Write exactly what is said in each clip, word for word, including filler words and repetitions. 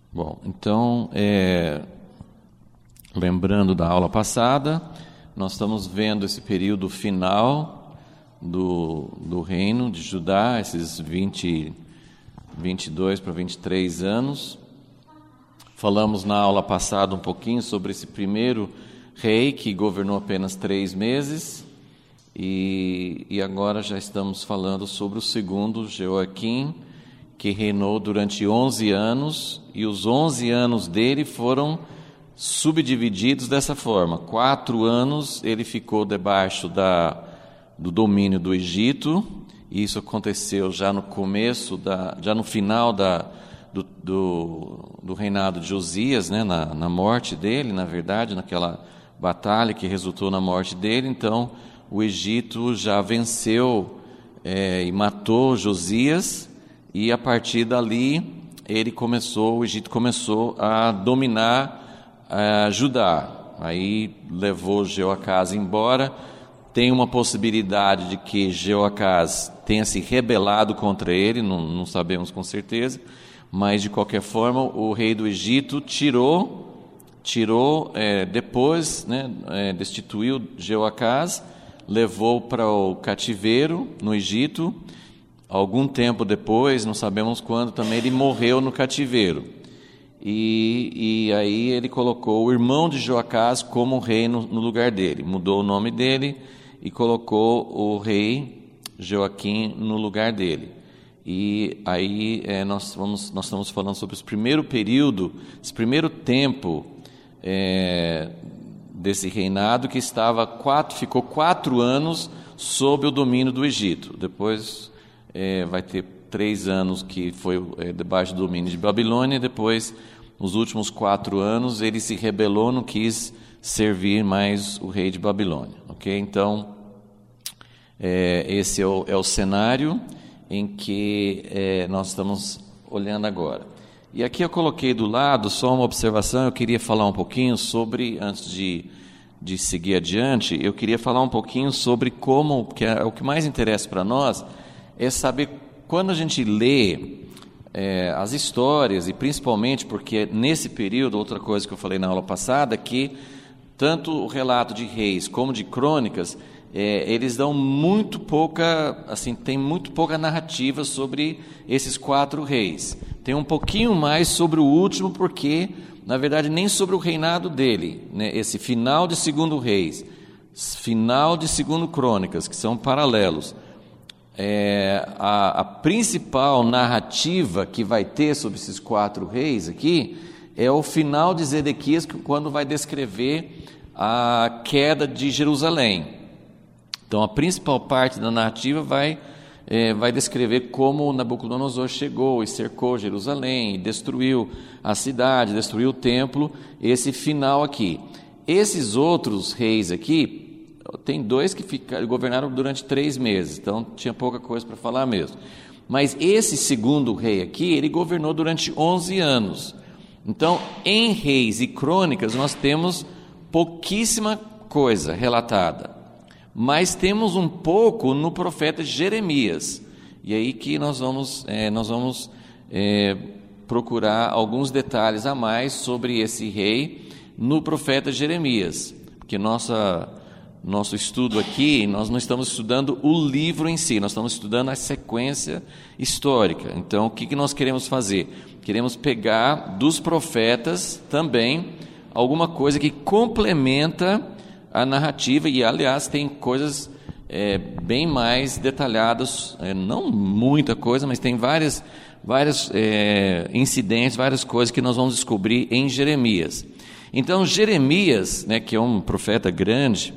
Bom, então, é, lembrando da aula passada, nós estamos vendo esse período final do, do reino de Judá, esses vinte, vinte e dois para vinte e três anos. Falamos na aula passada um pouquinho sobre esse primeiro rei que governou apenas três meses, e, e agora já estamos falando sobre o segundo, Jeoaquim, que reinou durante onze anos, e os onze anos dele foram subdivididos dessa forma. Quatro anos ele ficou debaixo da, do domínio do Egito, e isso aconteceu já no começo, da, já no final da, do, do, do reinado de Josias, né, na, na morte dele, na verdade, naquela batalha que resultou na morte dele. Então, o Egito já venceu é, e matou Josias, e a partir dali ele começou, o Egito começou a dominar a Judá. Aí levou Jeoacás embora. Tem uma possibilidade de que Jeoacás tenha se rebelado contra ele, não, não sabemos com certeza, mas de qualquer forma o rei do Egito tirou, tirou é, depois, né, é, destituiu Jeoacás, levou para o cativeiro no Egito. Algum tempo depois, não sabemos quando, também ele morreu no cativeiro. E, e aí ele colocou o irmão de Jeoacás como rei no, no lugar dele. Mudou o nome dele e colocou o rei Jeoaquim no lugar dele. E aí é, nós, vamos, nós estamos falando sobre esse primeiro período, esse primeiro tempo é, desse reinado, que estava quatro, ficou quatro anos sob o domínio do Egito. Depois... É, vai ter três anos que foi é, debaixo do domínio de Babilônia, e depois, nos últimos quatro anos, ele se rebelou, não quis servir mais o rei de Babilônia. Okay? Então, é, esse é o, é o cenário em que é, nós estamos olhando agora. E aqui eu coloquei do lado só uma observação. Eu queria falar um pouquinho sobre, antes de, de seguir adiante, eu queria falar um pouquinho sobre como, que é o que mais interessa para nós, é saber, quando a gente lê é, as histórias, e principalmente porque nesse período, outra coisa que eu falei na aula passada, que tanto o relato de Reis como de Crônicas, é, eles dão muito pouca, assim, tem muito pouca narrativa sobre esses quatro reis. Tem um pouquinho mais sobre o último, porque, na verdade, nem sobre o reinado dele, né, esse final de segundo Reis, final de segundo Crônicas, que são paralelos. É, a, a principal narrativa que vai ter sobre esses quatro reis aqui é o final de Zedequias, quando vai descrever a queda de Jerusalém. Então, a principal parte da narrativa vai, é, vai descrever como Nabucodonosor chegou e cercou Jerusalém, e destruiu a cidade, destruiu o templo, esse final aqui. Esses outros reis aqui, tem dois que ficaram, governaram durante três meses, então tinha pouca coisa para falar mesmo. Mas esse segundo rei aqui, ele governou durante onze anos. Então, em Reis e Crônicas, nós temos pouquíssima coisa relatada, mas temos um pouco no profeta Jeremias. E aí que nós vamos, é, nós vamos é, procurar alguns detalhes a mais sobre esse rei no profeta Jeremias, porque nossa... Nosso estudo aqui, nós não estamos estudando o livro em si, nós estamos estudando a sequência histórica. Então, o que, que nós queremos fazer? Queremos pegar dos profetas também alguma coisa que complementa a narrativa, e, aliás, tem coisas é, bem mais detalhadas, é, não muita coisa, mas tem várias, várias é, incidentes, várias coisas que nós vamos descobrir em Jeremias. Então, Jeremias, né, que é um profeta grande,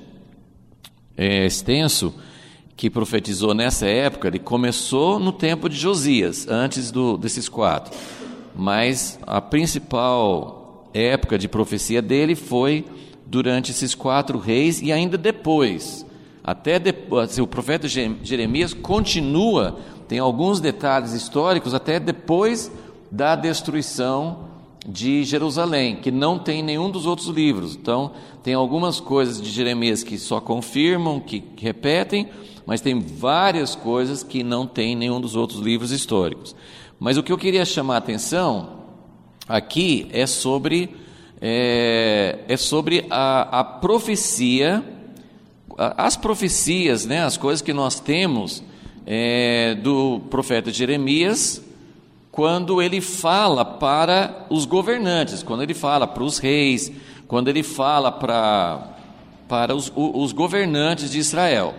É, extenso, que profetizou nessa época, ele começou no tempo de Josias, antes do, desses quatro, mas a principal época de profecia dele foi durante esses quatro reis, e ainda depois, até depois, assim, o profeta Jeremias continua, tem alguns detalhes históricos até depois da destruição de Jerusalém, que não tem nenhum dos outros livros. Então, tem algumas coisas de Jeremias que só confirmam, que repetem, mas tem várias coisas que não tem nenhum dos outros livros históricos. Mas o que eu queria chamar a atenção aqui é sobre, é, é sobre a, a profecia, as profecias, né, as coisas que nós temos é, do profeta Jeremias, quando ele fala para os governantes, quando ele fala para os reis, quando ele fala para, para os, os governantes de Israel.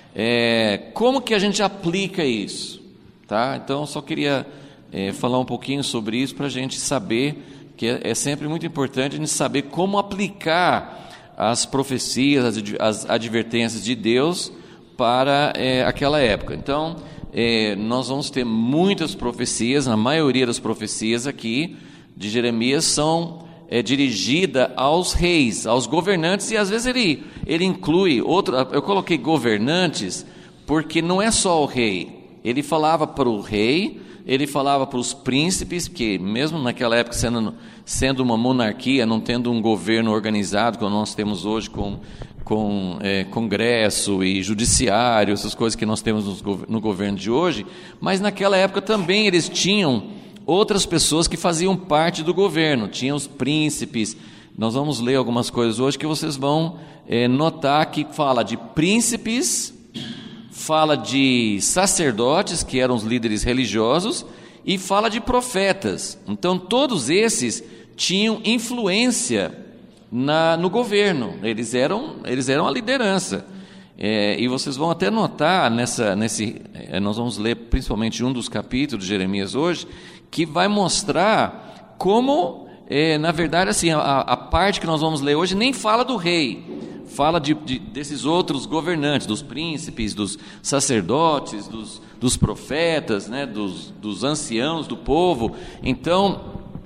É, como que a gente aplica isso? Tá? Então, eu só queria é, falar um pouquinho sobre isso para a gente saber que é, é sempre muito importante a gente saber como aplicar as profecias, as, as advertências de Deus para é, aquela época. Então, é, nós vamos ter muitas profecias, a maioria das profecias aqui de Jeremias são é, dirigida aos reis, aos governantes, e às vezes ele, ele inclui outro. Eu coloquei governantes porque não é só o rei, ele falava para o rei, ele falava para os príncipes, que mesmo naquela época sendo, sendo uma monarquia, não tendo um governo organizado como nós temos hoje com, com é, congresso e judiciário, essas coisas que nós temos no, no governo de hoje, mas naquela época também eles tinham outras pessoas que faziam parte do governo, tinham os príncipes. Nós vamos ler algumas coisas hoje que vocês vão é, notar que fala de príncipes, fala de sacerdotes, que eram os líderes religiosos, e fala de profetas. Então, todos esses tinham influência na, no governo, eles eram, eles eram a liderança. É, e vocês vão até notar, nessa, nesse, é, nós vamos ler principalmente um dos capítulos de Jeremias hoje, que vai mostrar como, é, na verdade, assim, a, a parte que nós vamos ler hoje nem fala do rei, fala de, de, desses outros governantes, dos príncipes, dos sacerdotes, dos, dos profetas, né, dos, dos anciãos do povo. Então,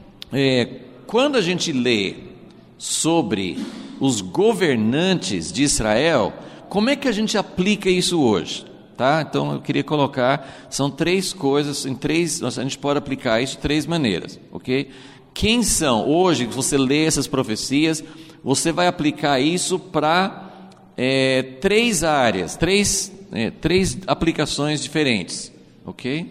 é, quando a gente lê sobre os governantes de Israel, como é que a gente aplica isso hoje? Tá? Então, eu queria colocar, são três coisas, em três, a gente pode aplicar isso de três maneiras, ok? Quem são, hoje, se você lê essas profecias, você vai aplicar isso para é, três áreas, três, é, três aplicações diferentes, ok?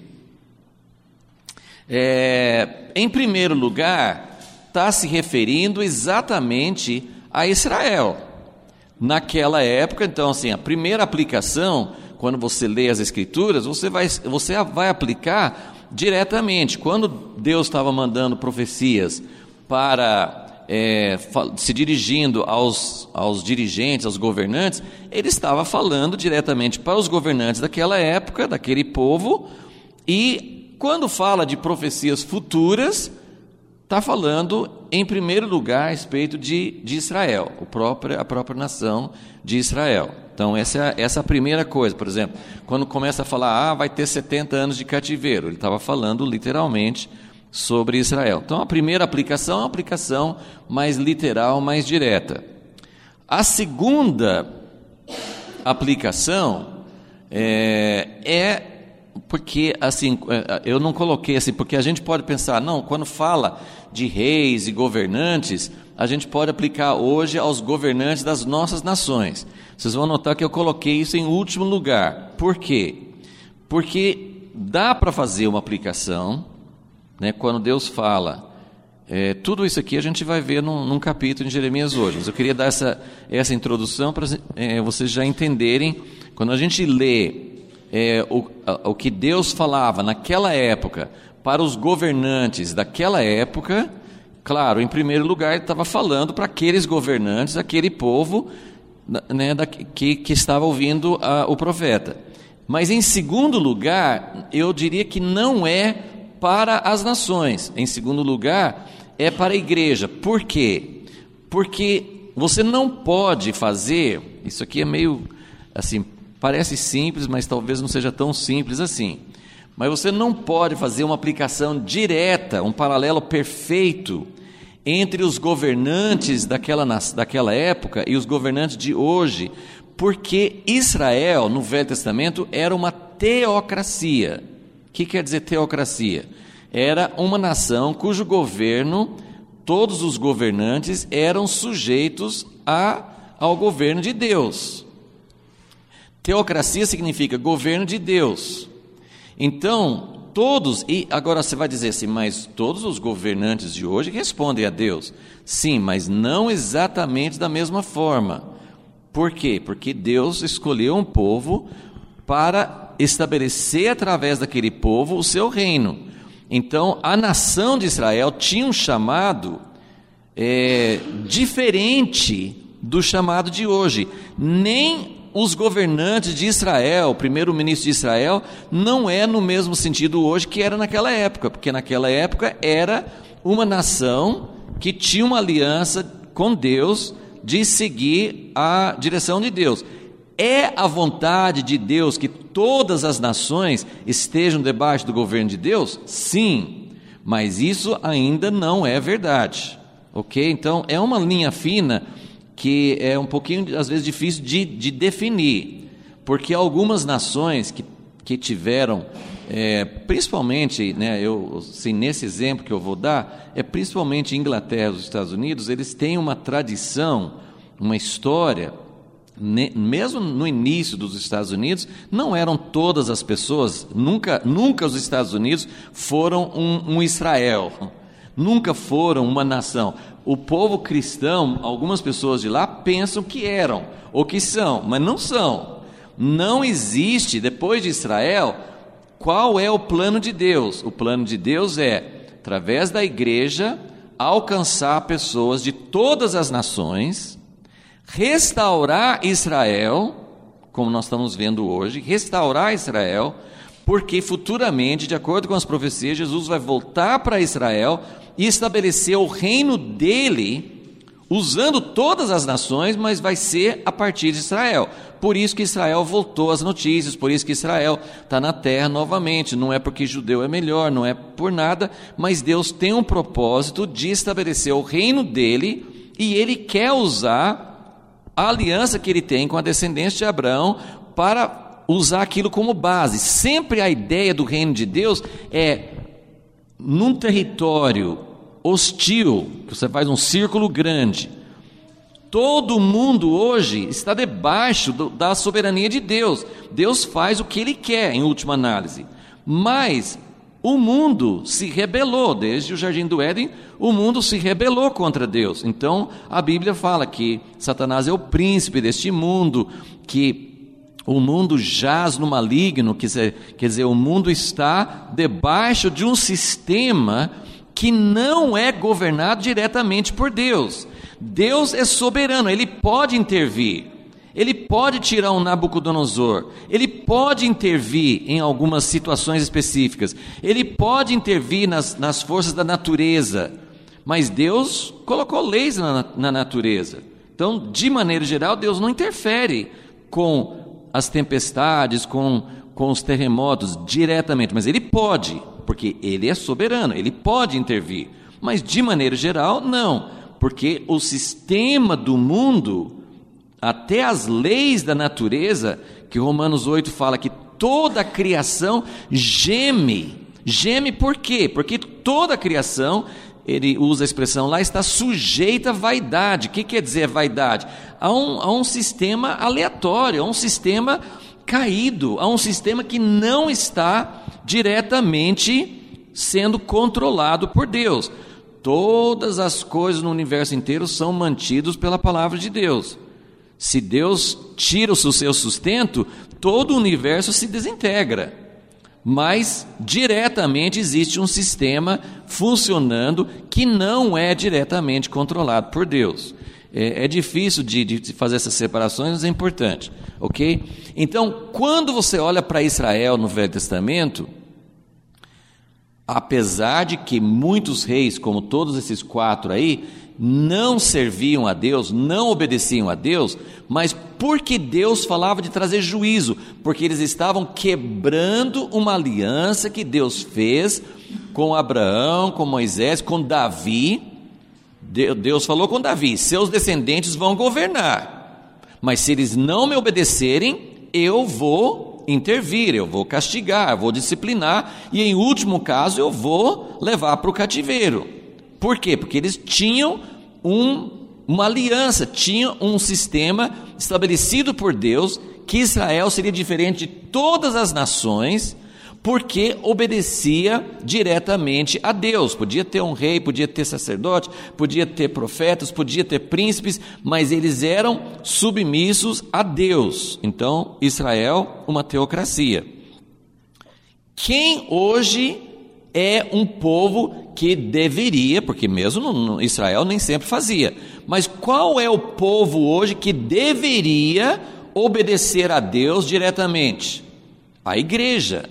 É, em primeiro lugar, está se referindo exatamente a Israel. Naquela época, então, assim, a primeira aplicação, quando você lê as Escrituras, você vai, você vai aplicar diretamente. Quando Deus estava mandando profecias para... É, se dirigindo aos, aos dirigentes, aos governantes, ele estava falando diretamente para os governantes daquela época, daquele povo, e quando fala de profecias futuras, está falando em primeiro lugar a respeito de, de Israel, o próprio, a própria nação de Israel. Então essa é, essa é a primeira coisa. Por exemplo, quando começa a falar, ah, vai ter setenta anos de cativeiro, ele estava falando literalmente sobre Israel. Então a primeira aplicação é uma aplicação mais literal, mais direta. A segunda aplicação é, é porque, assim, eu não coloquei assim, porque a gente pode pensar, não, quando fala de reis e governantes, a gente pode aplicar hoje aos governantes das nossas nações. Vocês vão notar que eu coloquei isso em último lugar. Por quê? Porque dá para fazer uma aplicação, né, quando Deus fala, é, tudo isso aqui a gente vai ver num, num capítulo de Jeremias hoje, mas eu queria dar essa, essa introdução para é, vocês já entenderem, quando a gente lê é, o, a, o que Deus falava naquela época para os governantes daquela época, claro, em primeiro lugar ele estava falando para aqueles governantes, aquele povo, né, da, que, que estava ouvindo a, o profeta, mas em segundo lugar, eu diria que não é para as nações, em segundo lugar, é para a igreja. Por quê? Porque você não pode fazer, isso aqui é meio, assim, parece simples, mas talvez não seja tão simples assim, mas você não pode fazer uma aplicação direta, um paralelo perfeito entre os governantes daquela, daquela época e os governantes de hoje, porque Israel, no Velho Testamento, era uma teocracia. O que quer dizer teocracia? Era uma nação cujo governo, todos os governantes eram sujeitos a, ao governo de Deus. Teocracia significa governo de Deus. Então, todos, e agora você vai dizer assim, mas todos os governantes de hoje respondem a Deus. Sim, mas não exatamente da mesma forma. Por quê? Porque Deus escolheu um povo para estabelecer através daquele povo o seu reino. Então, a nação de Israel tinha um chamado é, diferente do chamado de hoje. Nem os governantes de Israel, o primeiro-ministro de Israel, não é no mesmo sentido hoje que era naquela época, porque naquela época era uma nação que tinha uma aliança com Deus de seguir a direção de Deus. É a vontade de Deus que todas as nações estejam debaixo do governo de Deus? Sim, mas isso ainda não é verdade, ok? Então é uma linha fina que é um pouquinho, às vezes, difícil de, de definir, porque algumas nações que, que tiveram, é, principalmente, né, eu, assim, nesse exemplo que eu vou dar, é principalmente Inglaterra e os Estados Unidos, eles têm uma tradição, uma história, ne, mesmo no início dos Estados Unidos, não eram todas as pessoas, nunca, nunca os Estados Unidos foram um, um Israel, nunca foram uma nação. O povo cristão, algumas pessoas de lá pensam que eram, ou que são, mas não são. Não existe, depois de Israel, qual é o plano de Deus? O plano de Deus é, através da igreja, alcançar pessoas de todas as nações, restaurar Israel, como nós estamos vendo hoje, restaurar Israel, porque futuramente, de acordo com as profecias, Jesus vai voltar para Israel e estabelecer o reino dele, usando todas as nações, mas vai ser a partir de Israel. Por isso que Israel voltou às notícias, por isso que Israel está na terra novamente. Não é porque judeu é melhor, não é por nada, mas Deus tem um propósito de estabelecer o reino dele, e ele quer usar a aliança que ele tem com a descendência de Abraão para usar aquilo como base. Sempre a ideia do reino de Deus é, num território hostil, que você faz um círculo grande, todo mundo hoje está debaixo do, da soberania de Deus. Deus faz o que Ele quer, em última análise. Mas o mundo se rebelou, desde o Jardim do Éden, o mundo se rebelou contra Deus. Então, a Bíblia fala que Satanás é o príncipe deste mundo, que o mundo jaz no maligno, quer dizer, quer dizer, o mundo está debaixo de um sistema que não é governado diretamente por Deus. Deus é soberano, Ele pode intervir, Ele pode tirar um Nabucodonosor, Ele pode intervir em algumas situações específicas, Ele pode intervir nas, nas forças da natureza, mas Deus colocou leis na, na natureza. Então, de maneira geral, Deus não interfere com as tempestades, com, com os terremotos diretamente, mas Ele pode, porque Ele é soberano, Ele pode intervir, mas de maneira geral não, porque o sistema do mundo, até as leis da natureza, que Romanos oito fala que toda a criação geme, geme por quê? Porque toda a criação, ele usa a expressão lá, está sujeita à vaidade. O que quer dizer vaidade? A um, a um sistema aleatório, a um sistema caído, a um sistema que não está diretamente sendo controlado por Deus. Todas as coisas no universo inteiro são mantidas pela palavra de Deus. Se Deus tira o seu sustento, todo o universo se desintegra. Mas diretamente existe um sistema funcionando que não é diretamente controlado por Deus. É, é difícil de, de fazer essas separações, mas é importante, ok? Então, quando você olha para Israel no Velho Testamento, apesar de que muitos reis, como todos esses quatro aí, não serviam a Deus, não obedeciam a Deus, mas porque Deus falava de trazer juízo, porque eles estavam quebrando uma aliança que Deus fez com Abraão, com Moisés, com Davi. Deus falou com Davi: seus descendentes vão governar, mas se eles não me obedecerem, eu vou intervir, eu vou castigar, eu vou disciplinar, e em último caso eu vou levar para o cativeiro. Por quê? Porque eles tinham um, uma aliança, tinham um sistema estabelecido por Deus, que Israel seria diferente de todas as nações, porque obedecia diretamente a Deus. Podia ter um rei, podia ter sacerdote, podia ter profetas, podia ter príncipes, mas eles eram submissos a Deus. Então, Israel, uma teocracia. Quem hoje é um povo que deveria, porque mesmo no Israel nem sempre fazia, mas qual é o povo hoje que deveria obedecer a Deus diretamente? A igreja.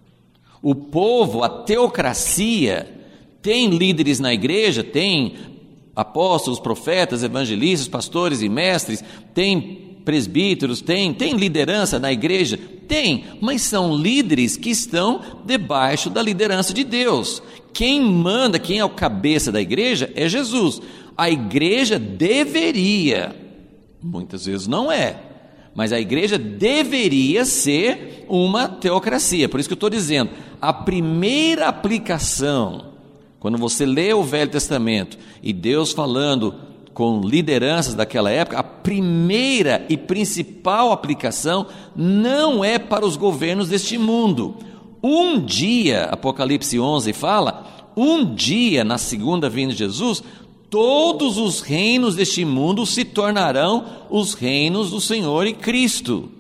O povo, a teocracia, tem líderes na igreja, tem apóstolos, profetas, evangelistas, pastores e mestres, tem presbíteros, tem, tem liderança na igreja? Tem, mas são líderes que estão debaixo da liderança de Deus. Quem manda, quem é o cabeça da igreja é Jesus. A igreja deveria, muitas vezes não é, mas a igreja deveria ser uma teocracia. Por isso que eu estou dizendo, a primeira aplicação, quando você lê o Velho Testamento e Deus falando com lideranças daquela época, a primeira e principal aplicação não é para os governos deste mundo. Um dia, Apocalipse onze fala, um dia na segunda vinda de Jesus, todos os reinos deste mundo se tornarão os reinos do Senhor e Cristo,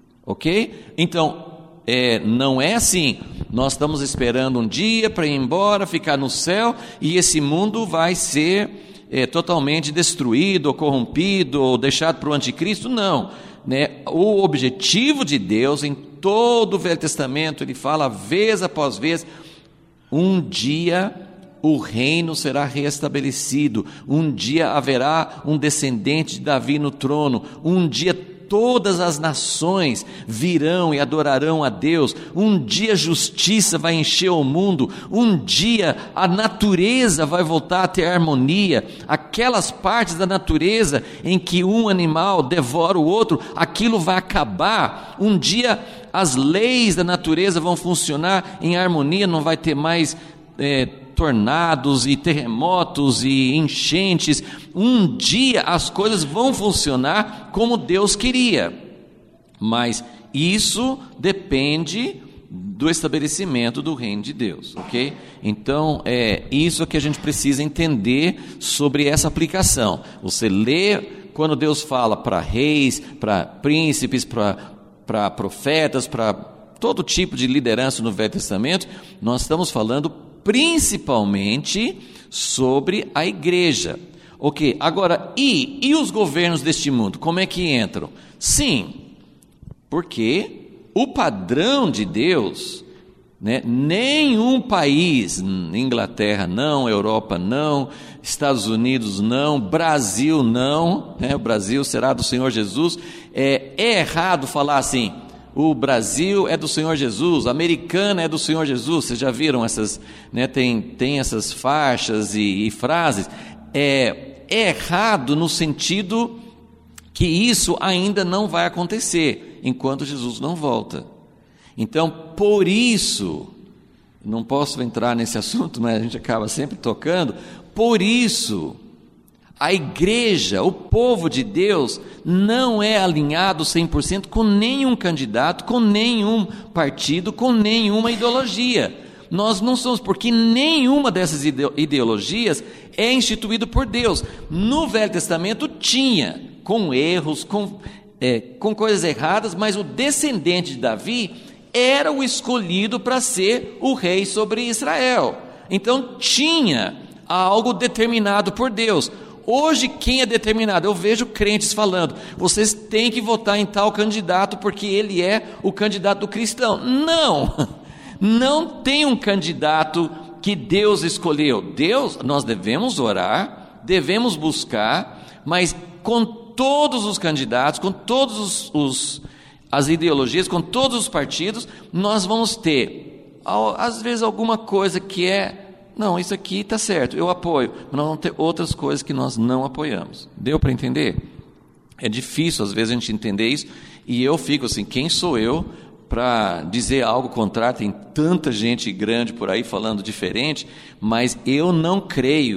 ok? Então, é, não é assim, nós estamos esperando um dia para ir embora, ficar no céu, e esse mundo vai ser é, totalmente destruído, ou corrompido, ou deixado para o anticristo. Não, né? O objetivo de Deus, em todo o Velho Testamento, ele fala vez após vez, um dia o reino será restabelecido, um dia haverá um descendente de Davi no trono, um dia todas as nações virão e adorarão a Deus, um dia a justiça vai encher o mundo, um dia a natureza vai voltar a ter harmonia, aquelas partes da natureza em que um animal devora o outro, aquilo vai acabar, um dia as leis da natureza vão funcionar em harmonia, não vai ter mais é, tornados e terremotos e enchentes. Um dia as coisas vão funcionar como Deus queria, mas isso depende do estabelecimento do reino de Deus, ok? Então é isso que a gente precisa entender sobre essa aplicação. Você lê quando Deus fala para reis, para príncipes, para para profetas, para todo tipo de liderança no Velho Testamento, nós estamos falando principalmente sobre a igreja. Ok, agora, e, e os governos deste mundo, como é que entram? Sim, porque o padrão de Deus, né, nenhum país, Inglaterra não, Europa não, Estados Unidos não, Brasil não, né, o Brasil será do Senhor Jesus, é, é errado falar assim, o Brasil é do Senhor Jesus, a Americana é do Senhor Jesus. Vocês já viram essas, né, tem, tem essas faixas e, e frases. É, é errado no sentido que isso ainda não vai acontecer, enquanto Jesus não volta. Então, por isso, não posso entrar nesse assunto, mas a gente acaba sempre tocando, por isso, a igreja, o povo de Deus, não é alinhado cem por cento com nenhum candidato, com nenhum partido, com nenhuma ideologia. Nós não somos, porque nenhuma dessas ideologias é instituída por Deus. No Velho Testamento tinha, com erros, com, é, com coisas erradas, mas o descendente de Davi era o escolhido para ser o rei sobre Israel. Então tinha algo determinado por Deus. Hoje quem é determinado? Eu vejo crentes falando, vocês têm que votar em tal candidato porque ele é o candidato do cristão. Não, não tem um candidato que Deus escolheu. Deus, nós devemos orar, devemos buscar, mas com todos os candidatos, com todos os, os as ideologias, com todos os partidos, nós vamos ter, às vezes, alguma coisa que é, não, isso aqui está certo, eu apoio, mas nós vamos ter outras coisas que nós não apoiamos. Deu para entender? É difícil, às vezes, a gente entender isso, e eu fico assim, quem sou eu para dizer algo contrário? Tem tanta gente grande por aí falando diferente, mas eu não creio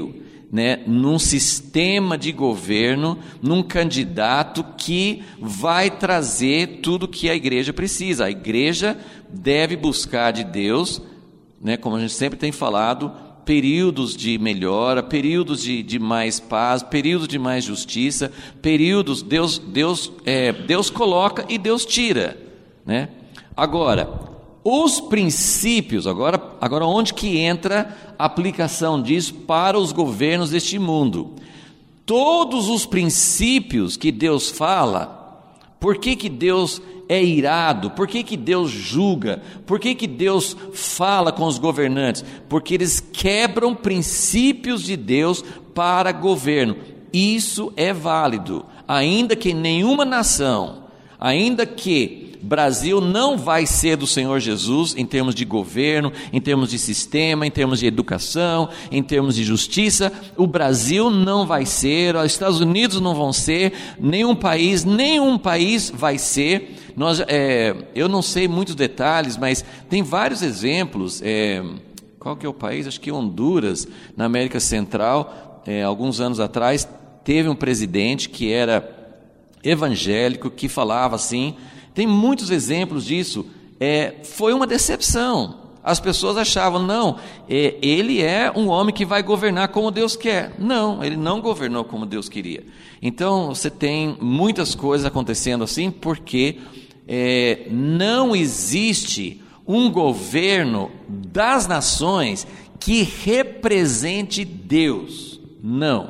né, num sistema de governo, num candidato que vai trazer tudo que a igreja precisa. A igreja deve buscar de Deus, né, como a gente sempre tem falado, períodos de melhora, períodos de, de mais paz, períodos de mais justiça, períodos, Deus, Deus, é, Deus coloca e Deus tira, né? Agora, os princípios, agora, agora onde que entra a aplicação disso para os governos deste mundo? Todos os princípios que Deus fala, por que que Deus é irado? Por que que Deus julga? Por que que Deus fala com os governantes? Porque eles quebram princípios de Deus para governo. Isso é válido, ainda que nenhuma nação, ainda que Brasil não vai ser do Senhor Jesus em termos de governo, em termos de sistema, em termos de educação, em termos de justiça. O Brasil não vai ser, os Estados Unidos não vão ser, nenhum país, nenhum país vai ser. Nós, é, eu não sei muitos detalhes, mas tem vários exemplos. É, qual que é o país? Acho que Honduras, na América Central, é, alguns anos atrás, teve um presidente que era evangélico, que falava assim. Tem muitos exemplos disso. É, foi uma decepção. As pessoas achavam, não, é, ele é um homem que vai governar como Deus quer. Não, ele não governou como Deus queria. Então, você tem muitas coisas acontecendo assim, porque é, não existe um governo das nações que represente Deus. Não.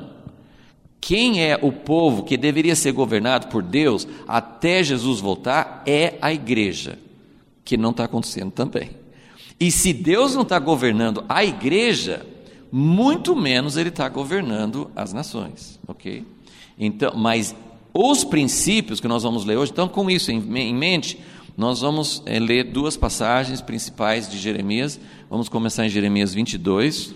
Quem é o povo que deveria ser governado por Deus até Jesus voltar é a igreja, que não está acontecendo também. E se Deus não está governando a igreja, muito menos Ele está governando as nações, ok? Então, mas os princípios que nós vamos ler hoje, então com isso em mente, nós vamos é, ler duas passagens principais de Jeremias. Vamos começar em Jeremias vinte e dois.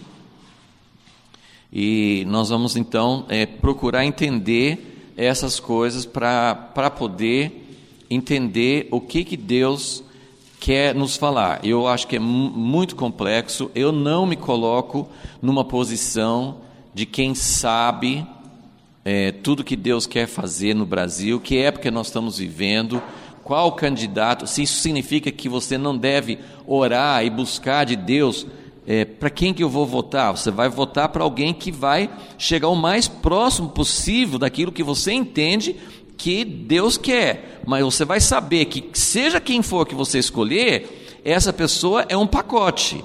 E nós vamos então é, procurar entender essas coisas para poder entender o que, que Deus quer nos falar. Eu acho que é muito complexo. Eu não me coloco numa posição de quem sabe é, tudo que Deus quer fazer no Brasil, que época nós estamos vivendo, qual candidato, se isso significa que você não deve orar e buscar de Deus. É, para quem que eu vou votar? Você vai votar para alguém que vai chegar o mais próximo possível daquilo que você entende que Deus quer, mas você vai saber que seja quem for que você escolher, essa pessoa é um pacote.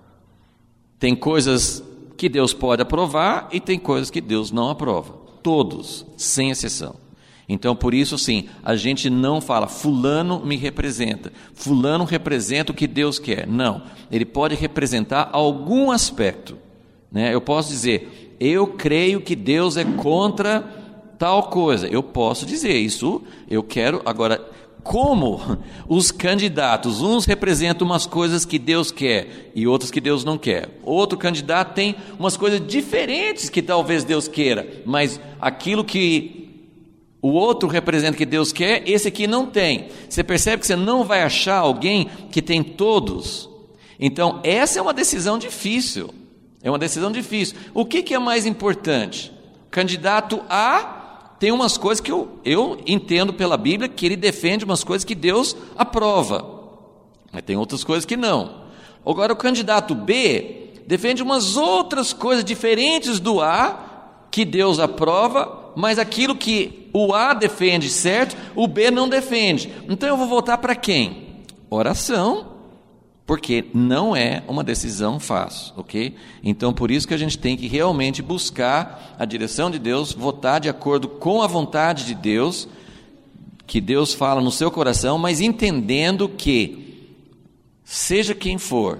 Tem coisas que Deus pode aprovar e tem coisas que Deus não aprova, todos, sem exceção. Então, por isso, sim, a gente não fala, fulano me representa, fulano representa o que Deus quer. Não, ele pode representar algum aspecto, né? Eu posso dizer, eu creio que Deus é contra tal coisa. Eu posso dizer isso, eu quero. Agora, como os candidatos, uns representam umas coisas que Deus quer e outras que Deus não quer. Outro candidato tem umas coisas diferentes que talvez Deus queira, mas aquilo que o outro representa que Deus quer, esse aqui não tem. Você percebe que você não vai achar alguém que tem todos. Então, essa é uma decisão difícil. É uma decisão difícil. O que, que é mais importante? O candidato A tem umas coisas que eu, eu entendo pela Bíblia, que ele defende umas coisas que Deus aprova. Mas tem outras coisas que não. Agora, o candidato B defende umas outras coisas diferentes do A, que Deus aprova, mas aquilo que o A defende certo, o B não defende. Então eu vou votar para quem? Oração, porque não é uma decisão fácil, ok? Então por isso que a gente tem que realmente buscar a direção de Deus, votar de acordo com a vontade de Deus, que Deus fala no seu coração, mas entendendo que, seja quem for,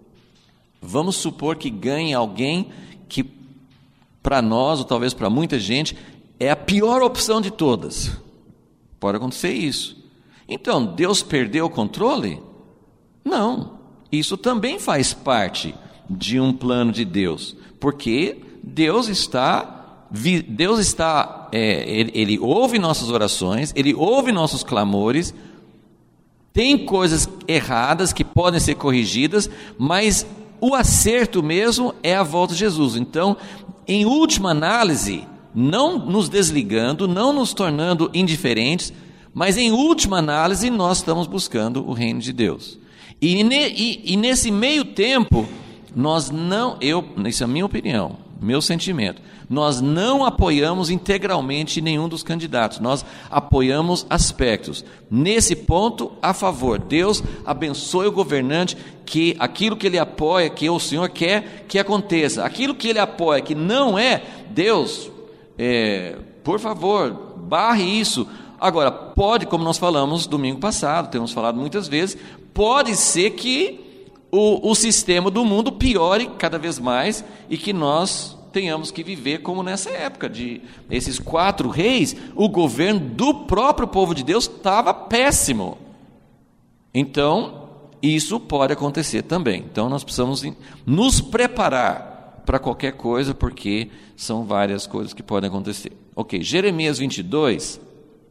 vamos supor que ganhe alguém que para nós, ou talvez para muita gente, é a pior opção de todas. Pode acontecer isso. Então, Deus perdeu o controle? Não. Isso também faz parte de um plano de Deus. Porque Deus está, Deus está, é, ele, ele ouve nossas orações, Ele ouve nossos clamores, tem coisas erradas que podem ser corrigidas, mas o acerto mesmo é a volta de Jesus. Então, em última análise, não nos desligando, não nos tornando indiferentes, mas em última análise nós estamos buscando o reino de Deus. E, ne, e, e nesse meio tempo, nós não, eu, isso é a minha opinião, meu sentimento, nós não apoiamos integralmente nenhum dos candidatos, nós apoiamos aspectos. Nesse ponto, a favor. Deus abençoe o governante, que aquilo que ele apoia, que o Senhor quer que aconteça. Aquilo que ele apoia, que não é, Deus, é, por favor, barre isso. Agora, pode, como nós falamos domingo passado, temos falado muitas vezes, pode ser que o, o sistema do mundo piore cada vez mais e que nós tenhamos que viver como nessa época de esses quatro reis. O governo do próprio povo de Deus estava péssimo. Então, isso pode acontecer também. Então, nós precisamos nos preparar para qualquer coisa, porque são várias coisas que podem acontecer. Ok, Jeremias vinte e dois,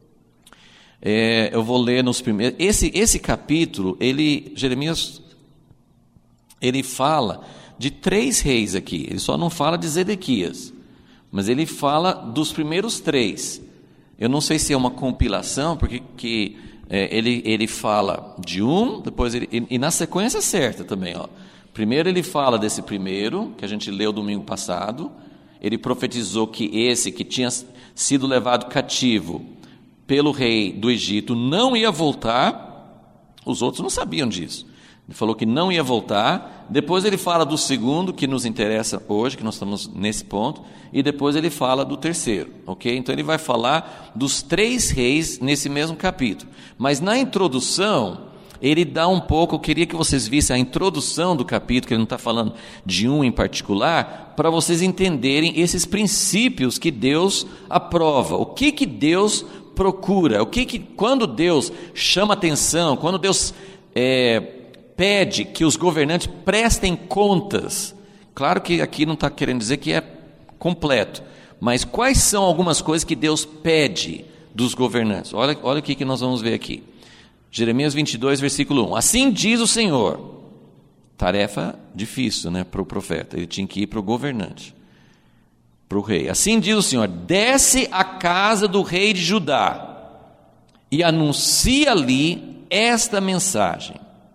é, eu vou ler nos primeiros... Esse, esse capítulo, ele, Jeremias, ele fala de três reis aqui. Ele só não fala de Zedequias, mas ele fala dos primeiros três. Eu não sei se é uma compilação, porque que, é, ele, ele fala de um, depois ele, e, e na sequência certa também, ó. Primeiro ele fala desse primeiro, que a gente leu domingo passado. Ele profetizou que esse que tinha sido levado cativo pelo rei do Egito não ia voltar. Os outros não sabiam disso. Ele falou que não ia voltar. Depois ele fala do segundo, que nos interessa hoje, que nós estamos nesse ponto. E depois ele fala do terceiro, ok? Então ele vai falar dos três reis nesse mesmo capítulo. Mas na introdução, ele dá um pouco, eu queria que vocês vissem a introdução do capítulo, que ele não está falando de um em particular, para vocês entenderem esses princípios que Deus aprova. O que que Deus procura? O que que, quando Deus chama atenção, quando Deus é, pede que os governantes prestem contas, claro que aqui não está querendo dizer que é completo, mas quais são algumas coisas que Deus pede dos governantes? Olha, olha o que, que nós vamos ver aqui. Jeremias vinte e dois, versículo um. Assim diz o Senhor. Tarefa difícil, né, para o profeta. Ele tinha que ir para o governante, para o rei. Assim diz o Senhor: desce à casa do rei de Judá e anuncia ali esta mensagem.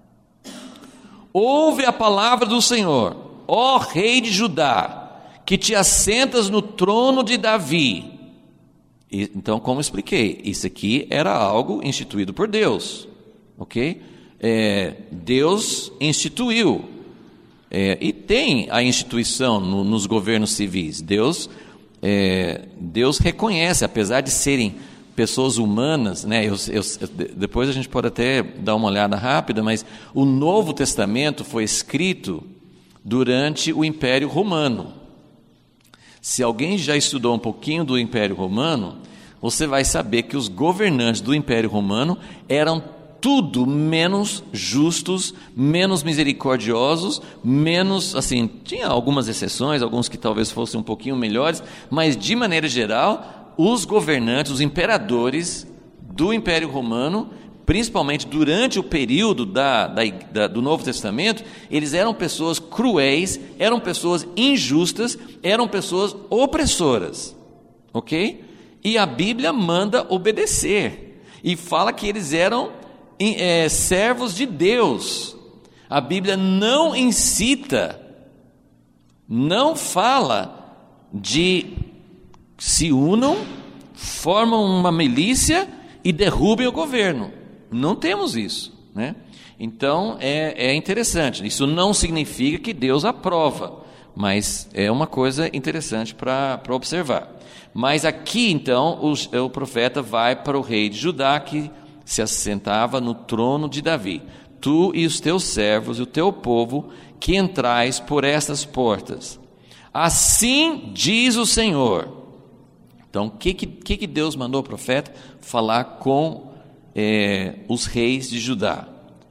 Ouve a palavra do Senhor, ó rei de Judá, que te assentas no trono de Davi. E, então, como expliquei, isso aqui era algo instituído por Deus, ok? É, Deus instituiu, é, e tem a instituição no, nos governos civis. Deus, é, Deus reconhece, apesar de serem pessoas humanas, né? Eu, eu, depois a gente pode até dar uma olhada rápida, mas o Novo Testamento foi escrito durante o Império Romano. Se alguém já estudou um pouquinho do Império Romano, você vai saber que os governantes do Império Romano eram tudo menos justos, menos misericordiosos, menos, assim, tinha algumas exceções, alguns que talvez fossem um pouquinho melhores, mas de maneira geral, os governantes, os imperadores do Império Romano, principalmente durante o período da, da, da, do Novo Testamento, eles eram pessoas cruéis, eram pessoas injustas, eram pessoas opressoras, ok? E a Bíblia manda obedecer, e fala que eles eram é, servos de Deus. A Bíblia não incita, não fala de se unam, formam uma milícia e derrubem o governo. Não temos isso, né? Então é, é interessante. Isso não significa que Deus aprova, mas é uma coisa interessante para observar. Mas aqui então o, o profeta vai para o rei de Judá, que se assentava no trono de Davi. Tu e os teus servos e o teu povo que entrais por estas portas. Assim diz o Senhor. Então o que, que, que Deus mandou o profeta falar com É, os reis de Judá?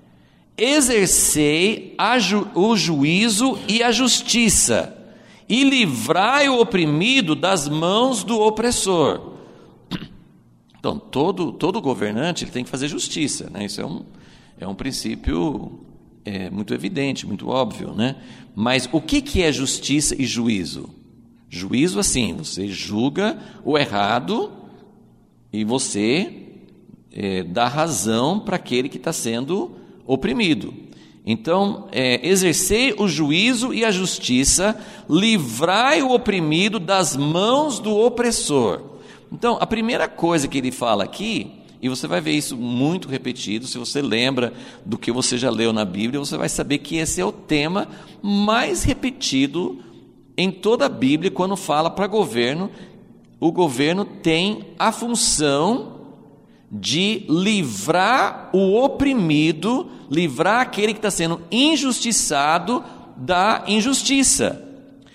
Exercei a ju, o juízo e a justiça, e livrai o oprimido das mãos do opressor. Então, todo, todo governante ele tem que fazer justiça, né? Isso é um, é um princípio é muito evidente, muito óbvio, né? Mas o que, que é justiça e juízo? Juízo, assim, você julga o errado e você é, dá razão para aquele que está sendo oprimido. Então, é, exercei o juízo e a justiça, livrai o oprimido das mãos do opressor. Então, a primeira coisa que ele fala aqui, e você vai ver isso muito repetido, se você lembra do que você já leu na Bíblia, você vai saber que esse é o tema mais repetido em toda a Bíblia. Quando fala para governo, o governo tem a função de livrar o oprimido, livrar aquele que está sendo injustiçado da injustiça.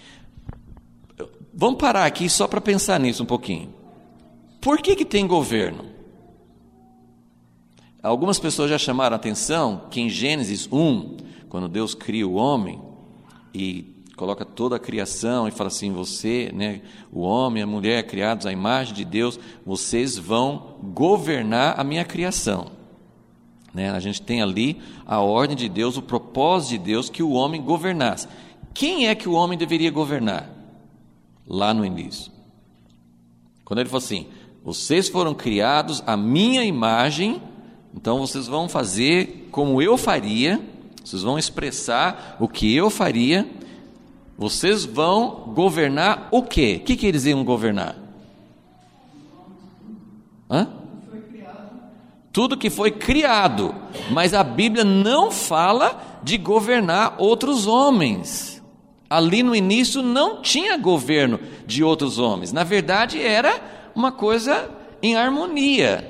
Vamos parar aqui só para pensar nisso um pouquinho. Por que que tem governo? Algumas pessoas já chamaram a atenção que em Gênesis um, quando Deus cria o homem e coloca toda a criação e fala assim, você, né, o homem e a mulher criados à imagem de Deus, vocês vão governar a minha criação. Né? A gente tem ali a ordem de Deus, o propósito de Deus que o homem governasse. Quem é que o homem deveria governar? Lá no início. Quando ele falou assim, vocês foram criados à minha imagem, então vocês vão fazer como eu faria, vocês vão expressar o que eu faria. Vocês vão governar o quê? O que, que eles iam governar? Hã? Tudo que foi criado. Mas a Bíblia não fala de governar outros homens. Ali no início não tinha governo de outros homens. Na verdade era uma coisa em harmonia.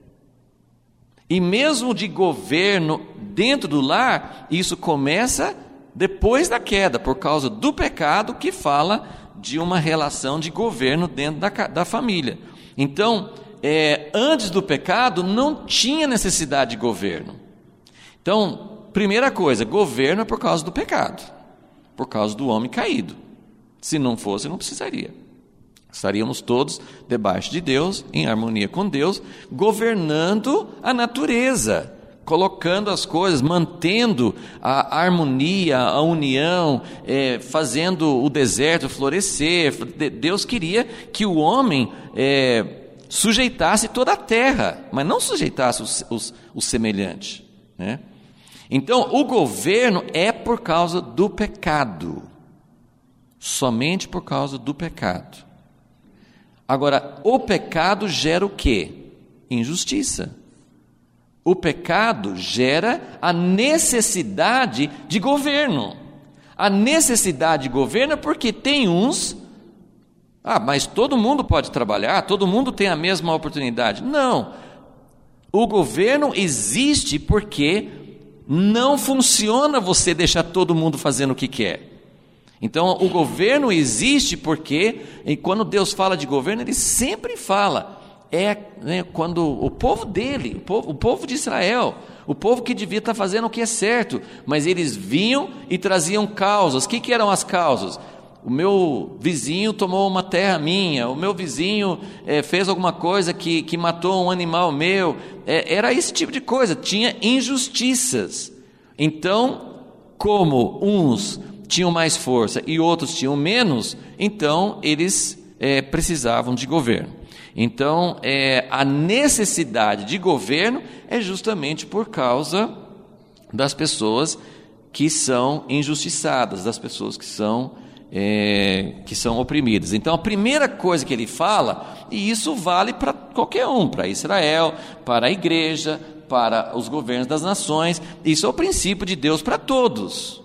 E mesmo de governo dentro do lar, isso começa depois da queda, por causa do pecado, que fala de uma relação de governo dentro da, da família. Então, é, antes do pecado, não tinha necessidade de governo. Então, primeira coisa, governo é por causa do pecado, por causa do homem caído. Se não fosse, não precisaria. Estaríamos todos debaixo de Deus, em harmonia com Deus, governando a natureza, colocando as coisas, mantendo a harmonia, a união, é, fazendo o deserto florescer. Deus queria que o homem é, sujeitasse toda a terra, mas não sujeitasse os, os, o semelhante, né? Então, o governo é por causa do pecado, somente por causa do pecado. Agora, o pecado gera o quê? Injustiça. O pecado gera a necessidade de governo. A necessidade de governo é porque tem uns... Ah, mas todo mundo pode trabalhar, todo mundo tem a mesma oportunidade. Não. O governo existe porque não funciona você deixar todo mundo fazendo o que quer. Então, o governo existe porque, e quando Deus fala de governo, Ele sempre fala, é né, quando o povo dele, o povo, o povo de Israel, o povo que devia estar fazendo o que é certo, mas eles vinham e traziam causas. O que, que eram as causas? O meu vizinho tomou uma terra minha, o meu vizinho é, fez alguma coisa que, que matou um animal meu, é, era esse tipo de coisa, tinha injustiças. Então, como uns tinham mais força e outros tinham menos, então eles é, precisavam de governo. Então, é, a necessidade de governo é justamente por causa das pessoas que são injustiçadas, das pessoas que são, é, que são oprimidas. Então, a primeira coisa que ele fala, e isso vale para qualquer um, para Israel, para a igreja, para os governos das nações, isso é o princípio de Deus para todos.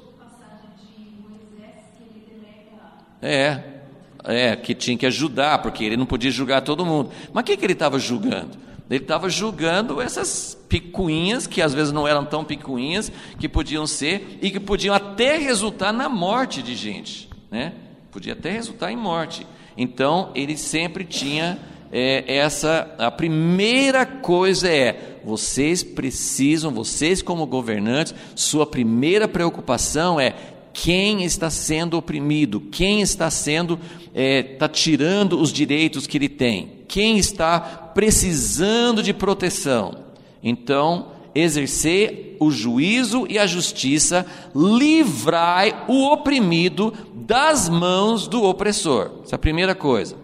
É, é, que tinha que ajudar, porque ele não podia julgar todo mundo. Mas o que, que ele estava julgando? Ele estava julgando essas picuinhas, que às vezes não eram tão picuinhas, que podiam ser, e que podiam até resultar na morte de gente, né? Podia até resultar em morte. Então, ele sempre tinha é, essa, a primeira coisa é, vocês precisam, vocês como governantes, sua primeira preocupação é, quem está sendo oprimido, quem está sendo, é, está tirando os direitos que ele tem, quem está precisando de proteção. Então, exercer o juízo e a justiça, livrai o oprimido das mãos do opressor. Essa é a primeira coisa.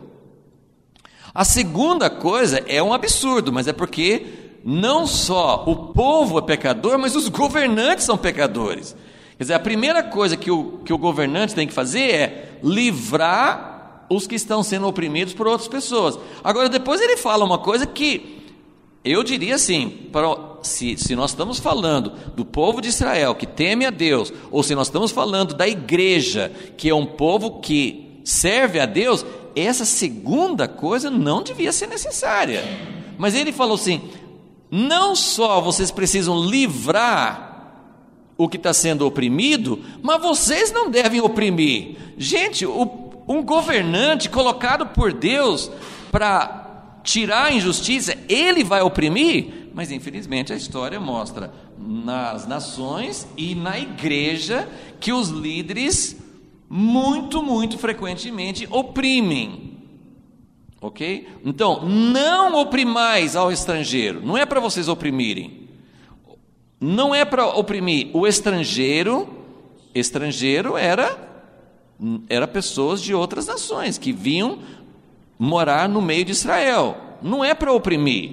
A segunda coisa é um absurdo, mas é porque não só o povo é pecador, mas os governantes são pecadores. Quer dizer, a primeira coisa que o, que o governante tem que fazer é livrar os que estão sendo oprimidos por outras pessoas. Agora, depois ele fala uma coisa que eu diria assim, para, se, se nós estamos falando do povo de Israel que teme a Deus, ou se nós estamos falando da igreja, que é um povo que serve a Deus, essa segunda coisa não devia ser necessária. Mas ele falou assim, não só vocês precisam livrar o que está sendo oprimido, mas vocês não devem oprimir. Gente, o, um governante colocado por Deus para tirar a injustiça, ele vai oprimir? Mas infelizmente a história mostra nas nações e na igreja que os líderes muito, muito frequentemente oprimem. Ok? Então, não oprimais ao estrangeiro, não é para vocês oprimirem, não é para oprimir o estrangeiro. Estrangeiro era, era pessoas de outras nações que vinham morar no meio de Israel, não é para oprimir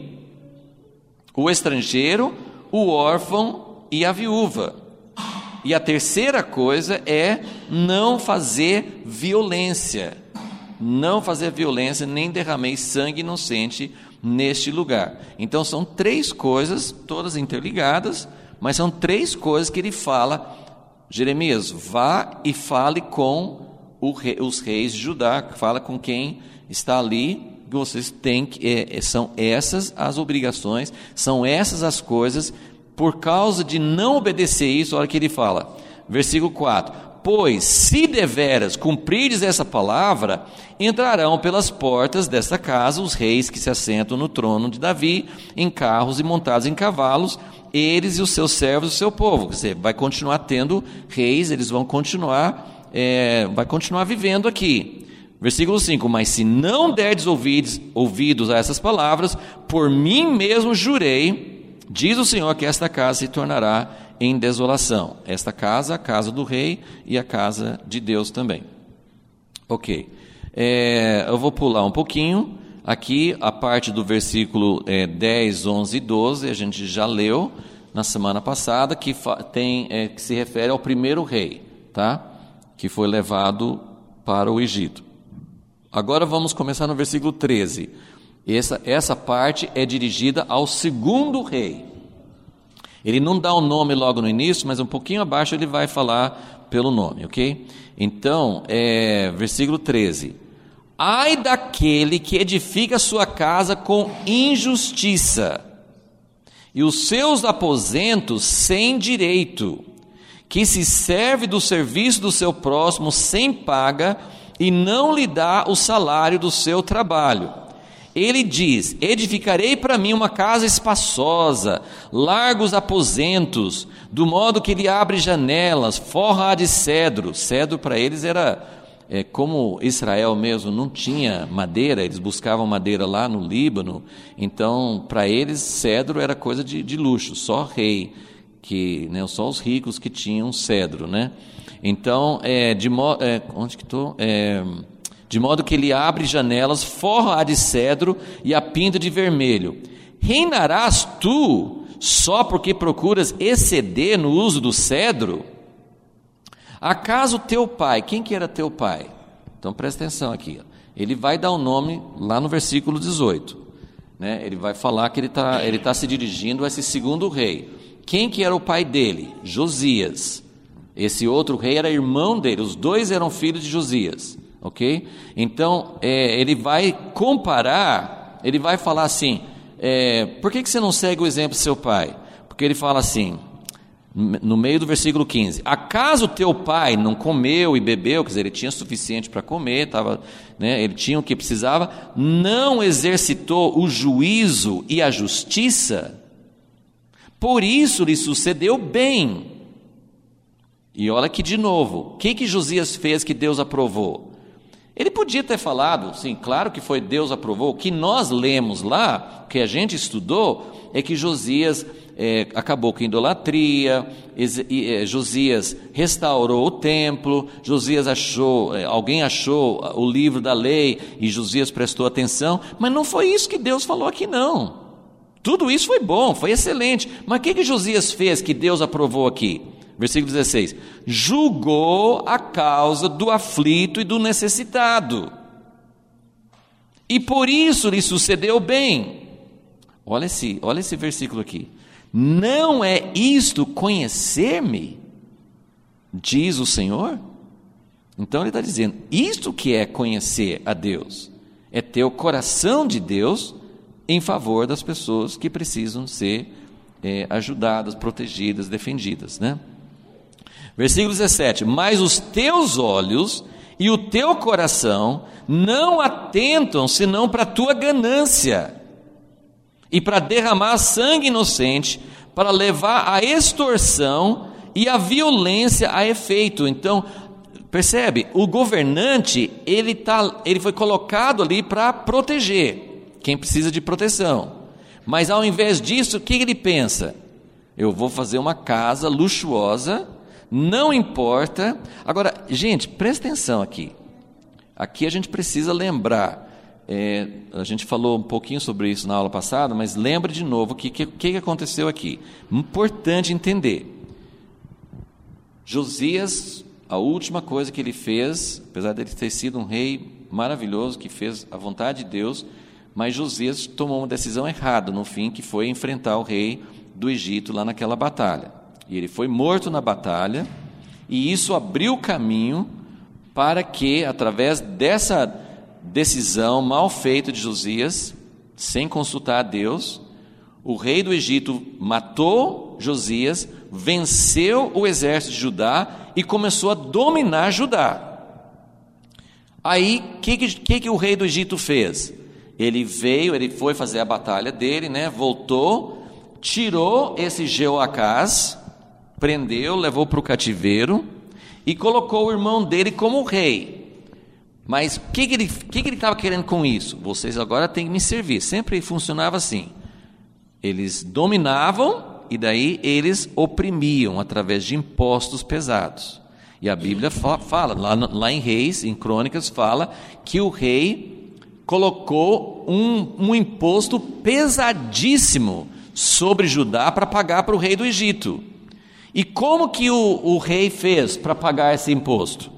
o estrangeiro, o órfão e a viúva. E a terceira coisa é não fazer violência, não fazer violência, nem derramei sangue inocente neste lugar. Então são três coisas, todas interligadas, mas são três coisas que ele fala. Jeremias, vá e fale com o rei, os reis de Judá, fala com quem está ali, que vocês têm que, é, são essas as obrigações, são essas as coisas, por causa de não obedecer isso. Olha o que ele fala, versículo quatro, pois se deveras cumprides essa palavra, entrarão pelas portas desta casa os reis que se assentam no trono de Davi, em carros e montados em cavalos, eles e os seus servos e o seu povo. Quer dizer, vai continuar tendo reis, eles vão continuar, é, vai continuar vivendo aqui. Versículo cinco, mas se não derdes ouvidos, ouvidos a essas palavras, por mim mesmo jurei, diz o Senhor, que esta casa se tornará em desolação. Esta casa, a casa do rei e a casa de Deus também. Ok, é, eu vou pular um pouquinho, aqui a parte do versículo é, dez, onze e doze, a gente já leu na semana passada, que, tem, é, que se refere ao primeiro rei, tá? Que foi levado para o Egito. Agora vamos começar no versículo treze. Essa, essa parte é dirigida ao segundo rei. Ele não dá o nome logo no início, mas um pouquinho abaixo ele vai falar pelo nome, ok? Então, é, versículo treze. Ai daquele que edifica sua casa com injustiça, e os seus aposentos sem direito, que se serve do serviço do seu próximo sem paga, e não lhe dá o salário do seu trabalho. Ele diz, edificarei para mim uma casa espaçosa, largos aposentos, do modo que ele abre janelas, forra de cedro. Cedro para eles era, é, como Israel mesmo não tinha madeira, eles buscavam madeira lá no Líbano, então para eles cedro era coisa de, de luxo, só rei, que, né, só os ricos que tinham cedro, né? Então, é, de, mo- é, onde que estou? É, de modo que ele abre janelas, forra a de cedro e a pinta de vermelho. Reinarás tu só porque procuras exceder no uso do cedro? Acaso teu pai, quem que era teu pai? Então presta atenção aqui, ele vai dar o um nome lá no versículo dezoito, né? Ele vai falar que ele está ele tá se dirigindo a esse segundo rei. Quem que era o pai dele? Josias. Esse outro rei era irmão dele, os dois eram filhos de Josias, ok? Então, é, ele vai comparar, ele vai falar assim, é, por que, que você não segue o exemplo do seu pai? Porque ele fala assim, no meio do versículo quinze, acaso teu pai não comeu e bebeu, quer dizer, ele tinha suficiente para comer, tava, né, ele tinha o que precisava, não exercitou o juízo e a justiça, por isso lhe sucedeu bem. E olha aqui de novo, o que, que Josias fez que Deus aprovou? Ele podia ter falado, sim, claro que foi Deus aprovou, o que nós lemos lá, que a gente estudou, é que Josias é, acabou com a idolatria, é, Josias restaurou o templo, Josias achou, é, alguém achou o livro da lei e Josias prestou atenção, mas não foi isso que Deus falou aqui não. Tudo isso foi bom, foi excelente, mas o que, que Josias fez que Deus aprovou aqui? Versículo dezesseis, julgou a causa do aflito e do necessitado, e por isso lhe sucedeu bem. Olha esse, olha esse versículo aqui. Não é isto conhecer-me, diz o Senhor? Então ele está dizendo, isto que é conhecer a Deus, é ter o coração de Deus em favor das pessoas que precisam ser é, ajudadas, protegidas, defendidas, né? Versículo dezessete, mas os teus olhos e o teu coração não atentam senão para a tua ganância, e para derramar sangue inocente, para levar a extorsão e a violência a efeito. Então, percebe, o governante, ele, tá, ele foi colocado ali para proteger quem precisa de proteção, mas ao invés disso, o que ele pensa? Eu vou fazer uma casa luxuosa, não importa. Agora, gente, presta atenção aqui. Aqui a gente precisa lembrar, é, a gente falou um pouquinho sobre isso na aula passada, mas lembre de novo o que, que, que aconteceu aqui. Importante entender. Josias, a última coisa que ele fez, apesar de ele ter sido um rei maravilhoso, que fez a vontade de Deus, mas Josias tomou uma decisão errada no fim, que foi enfrentar o rei do Egito lá naquela batalha. E ele foi morto na batalha, e isso abriu o caminho para que, através dessa decisão mal feita de Josias, sem consultar a Deus, o rei do Egito matou Josias, venceu o exército de Judá e começou a dominar Judá. Aí, o que, que, que o rei do Egito fez? Ele veio, ele foi fazer a batalha dele, né? Voltou, tirou esse Jeoacás, prendeu, levou para o cativeiro e colocou o irmão dele como rei. Mas o que, que ele que que ele estava querendo com isso? Vocês agora têm que me servir. Sempre funcionava assim. Eles dominavam e daí eles oprimiam através de impostos pesados. E a Bíblia fala, lá, lá em Reis, em Crônicas, fala que o rei colocou um, um imposto pesadíssimo sobre Judá para pagar para o rei do Egito. E como que o, o rei fez para pagar esse imposto?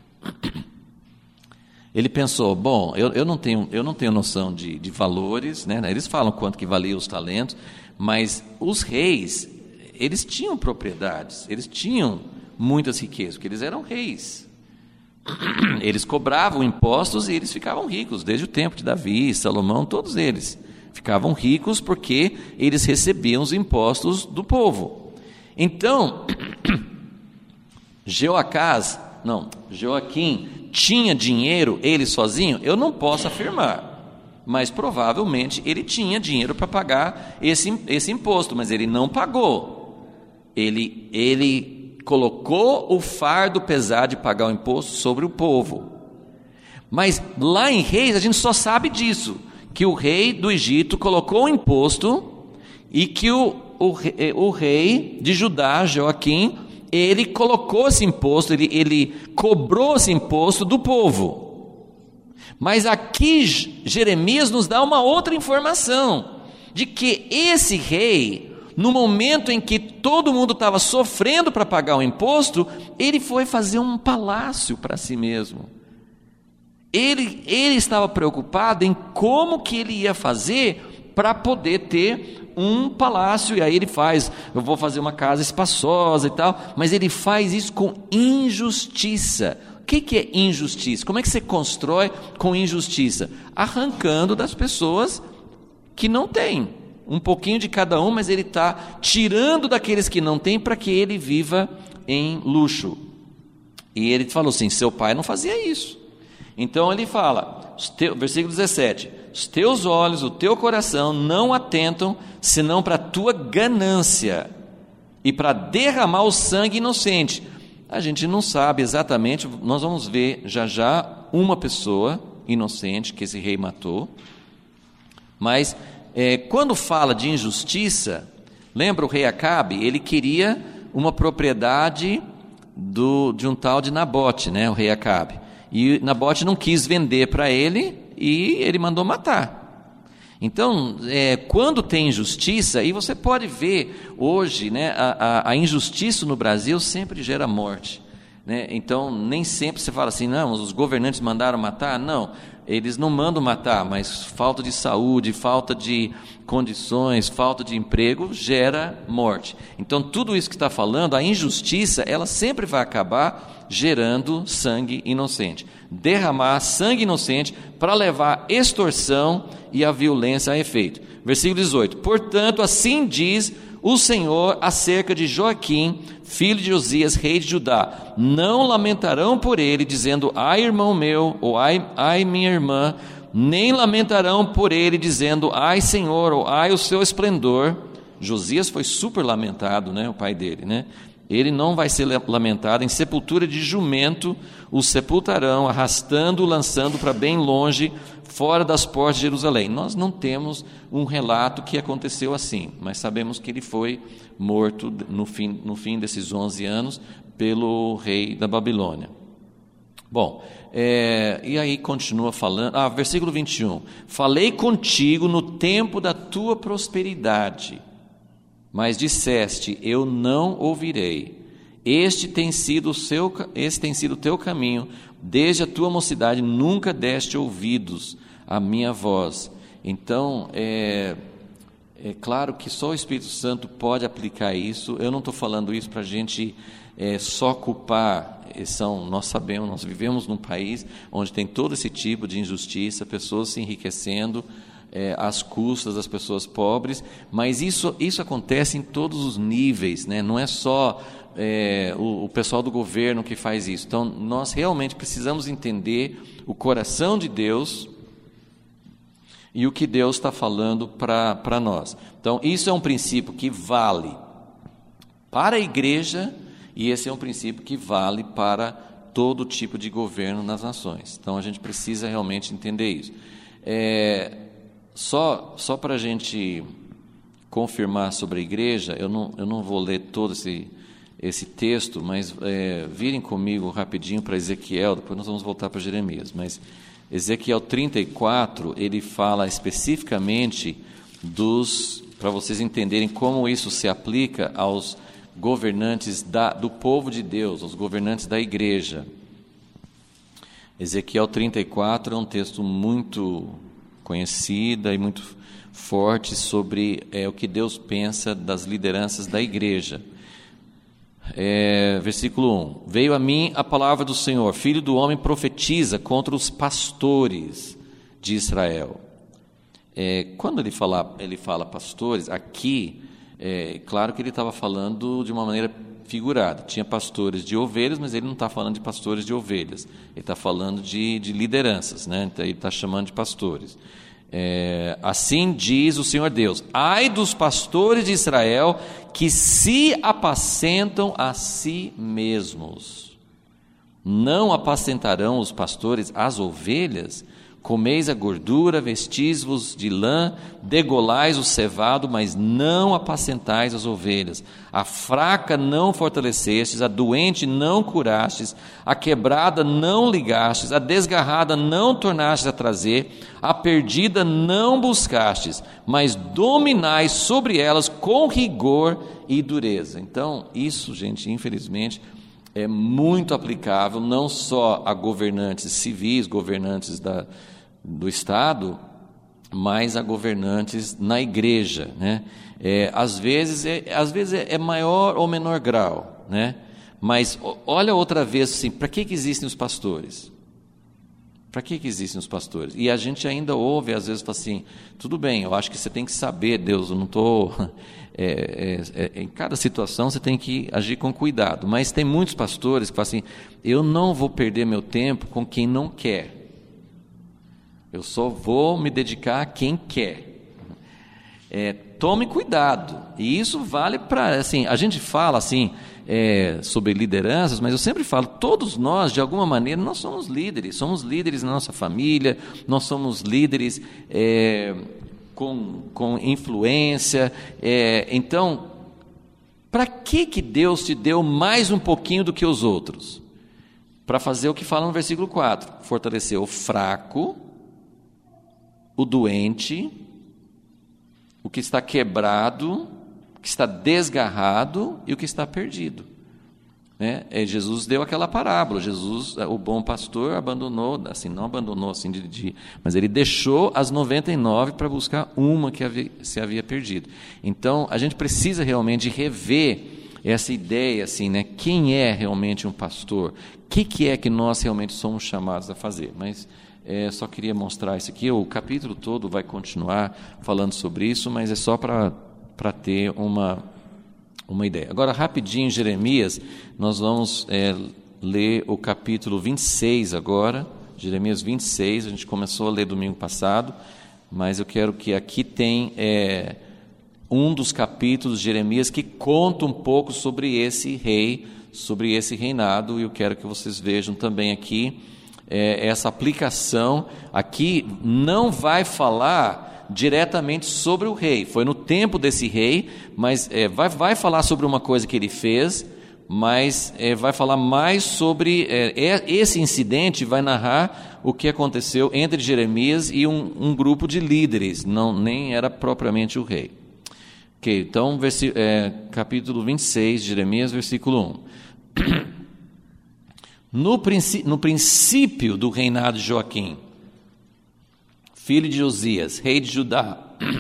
Ele pensou, bom, eu, eu, não, tenho, eu não tenho noção de, de valores, né? Eles falam quanto que valia os talentos, mas os reis, eles tinham propriedades, eles tinham muitas riquezas, porque eles eram reis. Eles cobravam impostos e eles ficavam ricos, desde o tempo de Davi, Salomão, todos eles ficavam ricos porque eles recebiam os impostos do povo. Então, Jeoacás, não, Joaquim tinha dinheiro ele sozinho? Eu não posso afirmar, mas provavelmente ele tinha dinheiro para pagar esse, esse imposto, mas ele não pagou. Ele, ele colocou o fardo pesado de pagar o imposto sobre o povo. Mas lá em Reis a gente só sabe disso, que o rei do Egito colocou o imposto e que o O, o rei de Judá, Joaquim, ele colocou esse imposto, ele, ele cobrou esse imposto do povo. Mas aqui Jeremias nos dá uma outra informação, de que esse rei, no momento em que todo mundo estava sofrendo para pagar o imposto, ele foi fazer um palácio para si mesmo. Ele, ele estava preocupado em como que ele ia fazer para poder ter um palácio, e aí ele faz, eu vou fazer uma casa espaçosa e tal, mas ele faz isso com injustiça. O que, que é injustiça? Como é que você constrói com injustiça? Arrancando das pessoas que não têm, um pouquinho de cada um, mas ele está tirando daqueles que não têm para que ele viva em luxo. E ele falou assim, seu pai não fazia isso. Então ele fala, versículo dezessete, os teus olhos, o teu coração não atentam senão para a tua ganância e para derramar o sangue inocente. A gente não sabe exatamente, nós vamos ver já já uma pessoa inocente que esse rei matou, mas é, quando fala de injustiça, Lembra o rei Acabe? Ele queria uma propriedade do, de um tal de Nabote, né? O rei Acabe. E Nabote não quis vender para ele e ele mandou matar. Então, é, quando tem injustiça, e você pode ver hoje, né, a, a, a injustiça no Brasil sempre gera morte, né? Então, nem sempre você fala assim, não, os governantes mandaram matar. Não, eles não mandam matar, mas falta de saúde, falta de condições, falta de emprego gera morte. Então, tudo isso que está falando, a injustiça, ela sempre vai acabar gerando sangue inocente. Derramar sangue inocente para levar extorsão e a violência a efeito. Versículo dezoito. Portanto, assim diz o Senhor acerca de Joaquim, filho de Josias, rei de Judá: não lamentarão por ele, dizendo, ai irmão meu, ou ai, ai minha irmã, nem lamentarão por ele, dizendo, ai Senhor, ou ai o seu esplendor. Josias foi super lamentado, né, o pai dele, né? Ele não vai ser lamentado, em sepultura de jumento o sepultarão, arrastando, lançando para bem longe, fora das portas de Jerusalém. Nós não temos um relato que aconteceu assim, mas sabemos que ele foi morto no fim, no fim desses onze anos pelo rei da Babilônia. Bom, é, e aí continua falando, ah, versículo vinte e um, falei contigo no tempo da tua prosperidade, mas disseste, eu não ouvirei. Este tem sido o seu, este tem sido o teu caminho, desde a tua mocidade nunca deste ouvidos à minha voz. Então, é, é claro que só o Espírito Santo pode aplicar isso. Eu não estou falando isso para a gente é, só culpar. São, nós sabemos, nós vivemos num país onde tem todo esse tipo de injustiça, pessoas se enriquecendo É, às custas das pessoas pobres, mas isso, isso acontece em todos os níveis, né? Não é só é, o, o pessoal do governo que faz isso. Então, nós realmente precisamos entender o coração de Deus e o que Deus está falando para nós. Então, isso é um princípio que vale para a igreja e esse é um princípio que vale para todo tipo de governo nas nações. Então, a gente precisa realmente entender isso. É, Só, só para a gente confirmar sobre a igreja, eu não, eu não vou ler todo esse, esse texto, mas é, virem comigo rapidinho para Ezequiel, depois nós vamos voltar para Jeremias. Mas Ezequiel trinta e quatro, ele fala especificamente dos, para vocês entenderem como isso se aplica aos governantes da, do povo de Deus, aos governantes da igreja. Ezequiel trinta e quatro é um texto muito conhecida e muito forte sobre é, o que Deus pensa das lideranças da igreja. É, versículo um, veio a mim a palavra do Senhor, filho do homem, profetiza contra os pastores de Israel. É, quando ele fala, ele fala pastores, aqui, é claro que ele estava falando de uma maneira figurada, tinha pastores de ovelhas, mas ele não está falando de pastores de ovelhas, ele está falando de, de lideranças, né? Então ele está chamando de pastores. É, assim diz o Senhor Deus: ai dos pastores de Israel que se apacentam a si mesmos. Não apacentarão os pastores as ovelhas? Comeis a gordura, vestis-vos de lã, degolais o cevado, mas não apacentais as ovelhas. A fraca não fortalecestes, a doente não curastes, a quebrada não ligastes, a desgarrada não tornastes a trazer, a perdida não buscastes, mas dominais sobre elas com rigor e dureza. Então, isso, gente, infelizmente, é muito aplicável não só a governantes civis, governantes da, do Estado, mas a governantes na igreja, né? É, às vezes, é, às vezes é, é maior ou menor grau, né? Mas olha outra vez assim, para que, que existem os pastores? Para que, que existem os pastores? E a gente ainda ouve, às vezes, fala assim, tudo bem, eu acho que você tem que saber, Deus, eu não estou... É, é, é, em cada situação você tem que agir com cuidado, mas tem muitos pastores que falam assim, eu não vou perder meu tempo com quem não quer, eu só vou me dedicar a quem quer. É, tome cuidado, e isso vale para, assim, a gente fala assim, é, sobre lideranças, mas eu sempre falo, todos nós, de alguma maneira, nós somos líderes, somos líderes na nossa família, nós somos líderes é, com, com influência. É, então, para que, que Deus te deu mais um pouquinho do que os outros? Para fazer o que fala no versículo quatro, fortalecer o fraco, o doente, o que está quebrado, o que está desgarrado e o que está perdido. Né? É, Jesus deu aquela parábola. Jesus, o bom pastor, abandonou, assim, não abandonou assim de, de mas ele deixou as noventa e nove para buscar uma que havia, se havia perdido. Então, a gente precisa realmente rever essa ideia, assim, né? Quem é realmente um pastor? O que, que é que nós realmente somos chamados a fazer? Mas é, só queria mostrar isso aqui. O capítulo todo vai continuar falando sobre isso, mas é só para para ter uma, uma ideia. Agora, rapidinho, em Jeremias, nós vamos é, ler o capítulo vinte e seis agora, Jeremias vinte e seis, a gente começou a ler domingo passado, mas eu quero que aqui tem é, um dos capítulos de Jeremias que conta um pouco sobre esse rei, sobre esse reinado, e eu quero que vocês vejam também aqui é, essa aplicação. Aqui não vai falar diretamente sobre o rei, foi no tempo desse rei, mas é, vai, vai falar sobre uma coisa que ele fez, mas é, vai falar mais sobre é, esse incidente, vai narrar o que aconteceu entre Jeremias e um, um grupo de líderes, não, nem era propriamente o rei. Ok, então versi, é, capítulo vinte e seis de Jeremias, versículo um. No, princi, no princípio do reinado de Joaquim, filho de Josias, rei de Judá,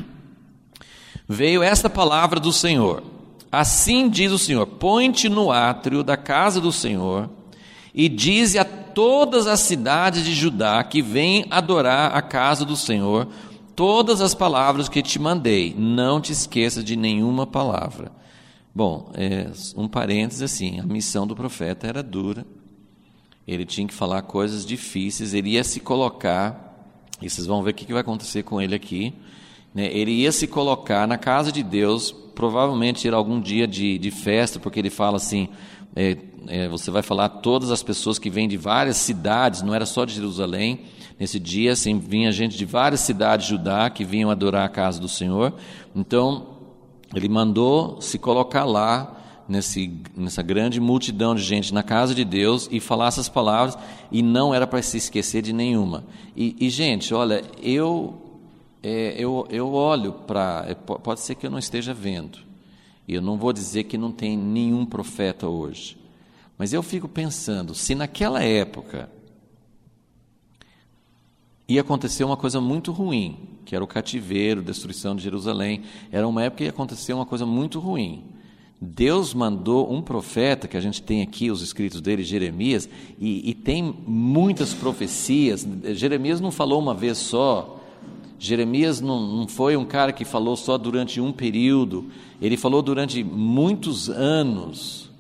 veio esta palavra do Senhor. Assim diz o Senhor: põe-te no átrio da casa do Senhor e dize a todas as cidades de Judá que vêm adorar a casa do Senhor todas as palavras que te mandei. Não te esqueça de nenhuma palavra. Bom, é, um parênteses assim, a missão do profeta era dura. Ele tinha que falar coisas difíceis, ele ia se colocar, e vocês vão ver o que vai acontecer com ele aqui, né? Ele ia se colocar na casa de Deus, provavelmente era algum dia de, de festa, porque ele fala assim, é, é, você vai falar a todas as pessoas que vêm de várias cidades, não era só de Jerusalém. Nesse dia, assim, vinha gente de várias cidades de Judá que vinham adorar a casa do Senhor. Então, ele mandou se colocar lá, nesse, nessa grande multidão de gente na casa de Deus, e falar essas palavras, e não era para se esquecer de nenhuma. E, e gente, olha, eu, é, eu, eu olho para... Pode ser que eu não esteja vendo, e eu não vou dizer que não tem nenhum profeta hoje, mas eu fico pensando, se naquela época ia acontecer uma coisa muito ruim, que era o cativeiro, destruição de Jerusalém, era uma época que ia acontecer uma coisa muito ruim. Deus mandou um profeta, que a gente tem aqui os escritos dele, Jeremias, e, e tem muitas profecias. Jeremias não falou uma vez só, Jeremias não, não foi um cara que falou só durante um período, ele falou durante muitos anos.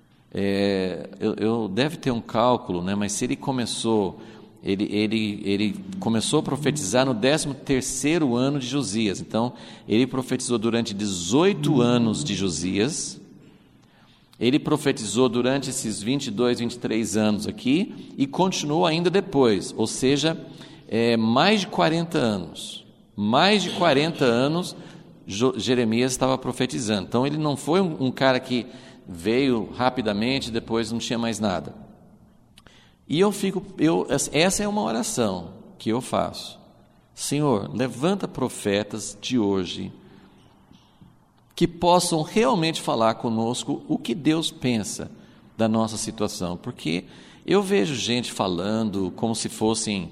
É, eu, eu deve ter um cálculo, né, mas se ele começou, ele, ele, ele começou a profetizar no décimo terceiro ano de Josias, então ele profetizou durante dezoito anos de Josias, ele profetizou durante esses vinte e dois, vinte e três anos aqui, e continuou ainda depois, ou seja, é, mais de quarenta anos, mais de quarenta anos Jeremias estava profetizando. Então ele não foi um, um cara que veio rapidamente, depois não tinha mais nada. E eu fico, eu, essa é uma oração que eu faço: Senhor, levanta profetas de hoje que possam realmente falar conosco o que Deus pensa da nossa situação, porque eu vejo gente falando como se fossem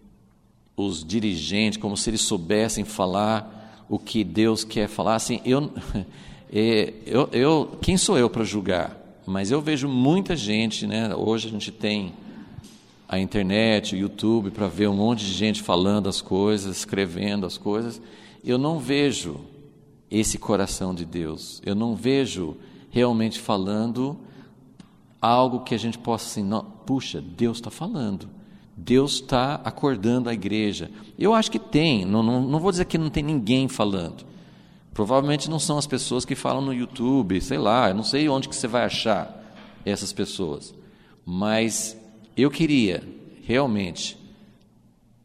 os dirigentes, como se eles soubessem falar o que Deus quer falar. Assim, eu, eu, eu, quem sou eu para julgar? Mas eu vejo muita gente, né? Hoje a gente tem a internet, o YouTube, para ver um monte de gente falando as coisas, escrevendo as coisas. Eu não vejo esse coração de Deus, eu não vejo realmente falando algo que a gente possa assim, não, puxa, Deus está falando, Deus está acordando a igreja. Eu acho que tem, não, não, não vou dizer que não tem ninguém falando, provavelmente não são as pessoas que falam no YouTube, sei lá, eu não sei onde que você vai achar essas pessoas, mas eu queria realmente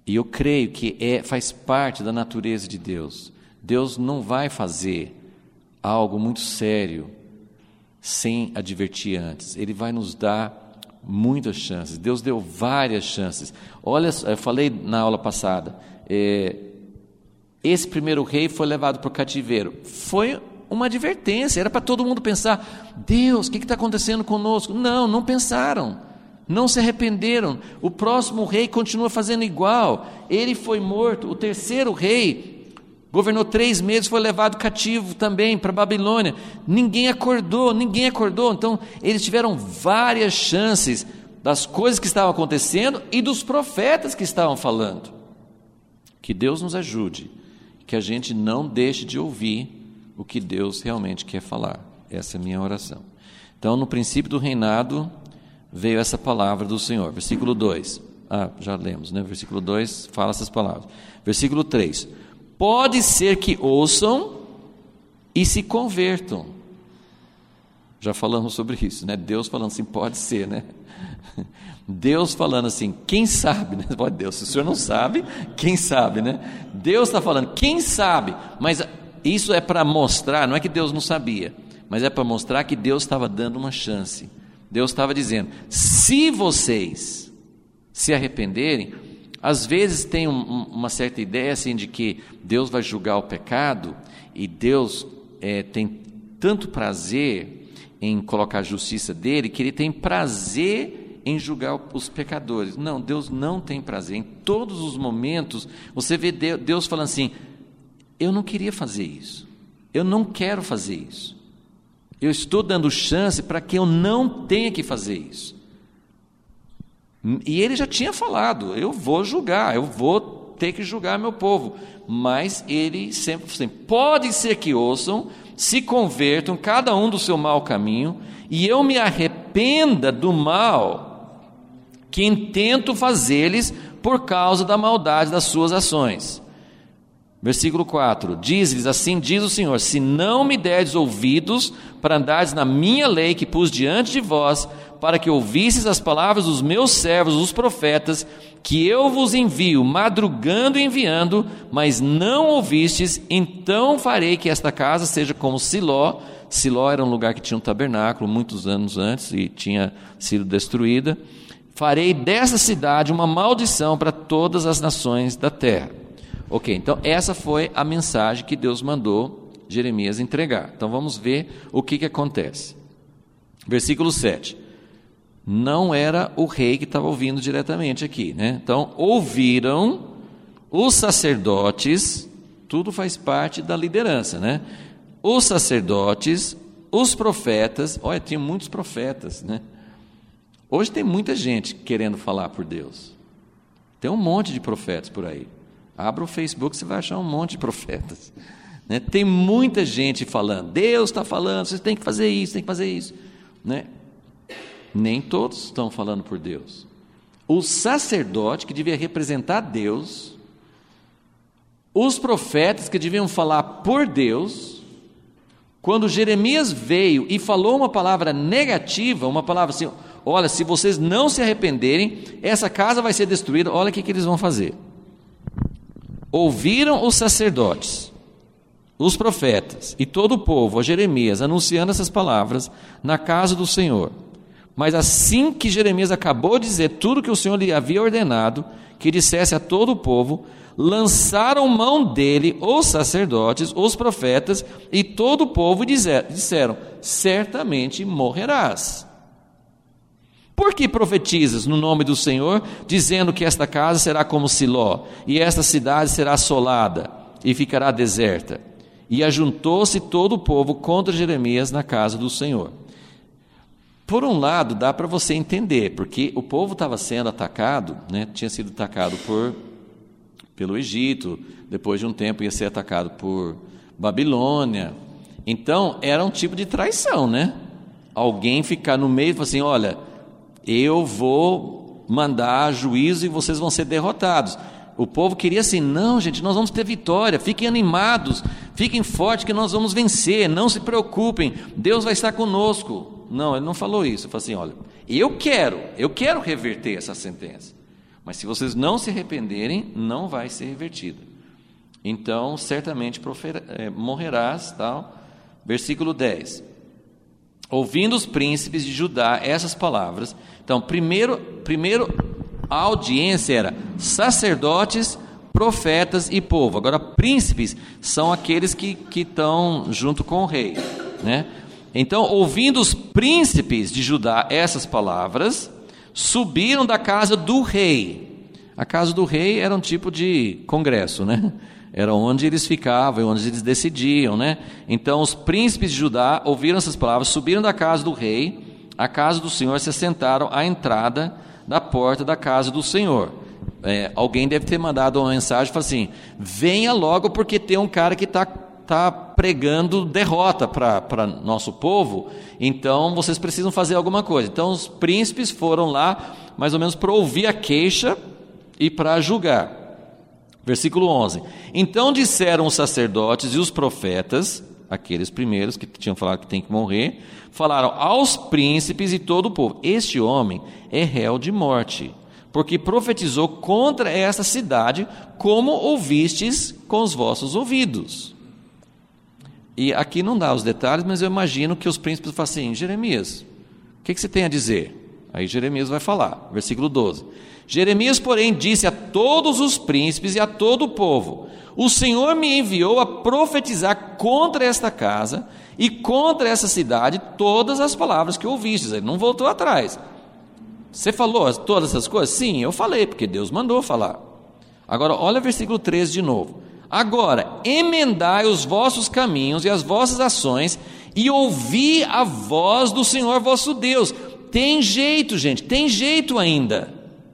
E eu creio que é, faz parte da natureza de Deus. Deus não vai fazer algo muito sério sem advertir antes. Ele vai nos dar muitas chances. Deus deu várias chances. Olha, eu falei na aula passada, é, esse primeiro rei foi levado para o cativeiro. Foi uma advertência, era para todo mundo pensar, Deus, o que está acontecendo conosco? Não, não pensaram, não se arrependeram. O próximo rei continua fazendo igual. Ele foi morto. O terceiro rei governou três meses, foi levado cativo também para a Babilônia. Ninguém acordou, ninguém acordou. Então, eles tiveram várias chances das coisas que estavam acontecendo e dos profetas que estavam falando. Que Deus nos ajude, que a gente não deixe de ouvir o que Deus realmente quer falar. Essa é a minha oração. Então, no princípio do reinado, veio essa palavra do Senhor. Versículo dois. Ah, já lemos, né? Versículo dois fala essas palavras. Versículo três. Pode ser que ouçam e se convertam. Já falamos sobre isso, né? Deus falando assim, pode ser, né? Deus falando assim, quem sabe, né? Pode Deus, se o senhor não sabe, quem sabe, né? Deus está falando, quem sabe, mas isso é para mostrar, não é que Deus não sabia, mas é para mostrar que Deus estava dando uma chance. Deus estava dizendo, se vocês se arrependerem, às vezes tem um, uma certa ideia assim de que Deus vai julgar o pecado e Deus é, tem tanto prazer em colocar a justiça dele que ele tem prazer em julgar os pecadores. Não, Deus não tem prazer. Em todos os momentos você vê Deus falando assim, eu não queria fazer isso, eu não quero fazer isso, eu estou dando chance para que eu não tenha que fazer isso. E ele já tinha falado, eu vou julgar, eu vou ter que julgar meu povo. Mas ele sempre assim, pode ser que ouçam, se convertam, cada um do seu mau caminho, e eu me arrependa do mal que intento fazer-lhes por causa da maldade das suas ações. Versículo quatro, diz-lhes, assim diz o Senhor, se não me derdes ouvidos para andares na minha lei que pus diante de vós, para que ouvisseis as palavras dos meus servos, os profetas, que eu vos envio, madrugando e enviando, mas não ouvistes, então farei que esta casa seja como Siló. Siló era um lugar que tinha um tabernáculo, muitos anos antes, e tinha sido destruída. Farei dessa cidade uma maldição para todas as nações da terra. Ok, então essa foi a mensagem que Deus mandou Jeremias entregar. Então vamos ver o que, que acontece. Versículo sete. Não era o rei que estava ouvindo diretamente aqui, né? Então, ouviram os sacerdotes, tudo faz parte da liderança, né? Os sacerdotes, os profetas, olha, tinha muitos profetas, né? Hoje tem muita gente querendo falar por Deus. Tem um monte de profetas por aí. Abra o Facebook, você vai achar um monte de profetas, né? Tem muita gente falando, Deus está falando, você tem que fazer isso, tem que fazer isso, né? Nem todos estão falando por Deus. O sacerdote, que devia representar Deus, os profetas, que deviam falar por Deus, quando Jeremias veio e falou uma palavra negativa, uma palavra assim, olha, se vocês não se arrependerem, essa casa vai ser destruída, olha o que, que eles vão fazer. Ouviram os sacerdotes, os profetas e todo o povo a Jeremias anunciando essas palavras na casa do Senhor. Mas assim que Jeremias acabou de dizer tudo que o Senhor lhe havia ordenado, que dissesse a todo o povo, lançaram mão dele os sacerdotes, os profetas e todo o povo disseram, certamente morrerás. Por que profetizas no nome do Senhor, dizendo que esta casa será como Siló, e esta cidade será assolada e ficará deserta? E ajuntou-se todo o povo contra Jeremias na casa do Senhor. Por um lado, dá para você entender, porque o povo estava sendo atacado, né? Tinha sido atacado por, pelo Egito, depois de um tempo ia ser atacado por Babilônia. Então, era um tipo de traição, né? Alguém ficar no meio e falar assim, olha, eu vou mandar juízo e vocês vão ser derrotados. O povo queria assim, não gente, nós vamos ter vitória, fiquem animados, fiquem fortes que nós vamos vencer, não se preocupem, Deus vai estar conosco. Não, ele não falou isso, ele falou assim, olha, eu quero, eu quero reverter essa sentença, Mas se vocês não se arrependerem, não vai ser revertida. Então, certamente profer... é, morrerás, tal. Versículo dez. Ouvindo os príncipes de Judá essas palavras, então, primeiro, primeiro a audiência era sacerdotes, profetas e povo. Agora, príncipes são aqueles que, que estão junto com o rei, né? Então, ouvindo os príncipes de Judá essas palavras, subiram da casa do rei. A casa do rei era um tipo de congresso, né? Era onde eles ficavam, onde eles decidiam, né? Então, os príncipes de Judá ouviram essas palavras, subiram da casa do rei, à casa do Senhor, se assentaram à entrada da porta da casa do Senhor. É, alguém deve ter mandado uma mensagem, falou assim: venha logo porque tem um cara que está tá pregando derrota para nosso povo, então vocês precisam fazer alguma coisa. Então os príncipes foram lá, mais ou menos para ouvir a queixa e para julgar. Versículo onze. Então disseram os sacerdotes e os profetas, aqueles primeiros que tinham falado que tem que morrer, falaram aos príncipes e todo o povo: este homem é réu de morte, porque profetizou contra esta cidade, como ouvistes com os vossos ouvidos. E aqui não dá os detalhes, mas eu imagino que os príncipes falam assim: Jeremias, o que, que você tem a dizer? Aí Jeremias vai falar, versículo doze. Jeremias, porém, disse a todos os príncipes e a todo o povo: o Senhor me enviou a profetizar contra esta casa e contra essa cidade todas as palavras que ouvistes. Ele não voltou atrás. Você falou todas essas coisas? Sim, eu falei, porque Deus mandou falar. Agora, olha o versículo treze de novo. Agora, emendai os vossos caminhos e as vossas ações, e ouvi a voz do Senhor vosso Deus. Tem jeito, gente, tem jeito ainda.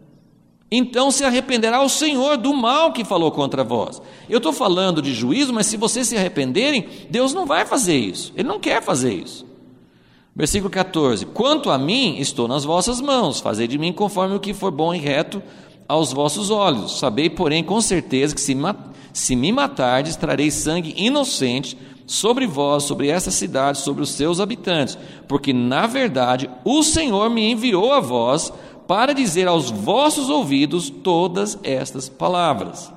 Então se arrependerá o Senhor do mal que falou contra vós. Eu estou falando de juízo, mas se vocês se arrependerem, Deus não vai fazer isso. Ele não quer fazer isso. Versículo quatorze. Quanto a mim, estou nas vossas mãos. Fazei de mim conforme o que for bom e reto aos vossos olhos. Sabei, porém, com certeza que se, se me matardes, trarei sangue inocente sobre vós, sobre essa cidade, sobre os seus habitantes. Porque, na verdade, o Senhor me enviou a vós para dizer aos vossos ouvidos todas estas palavras.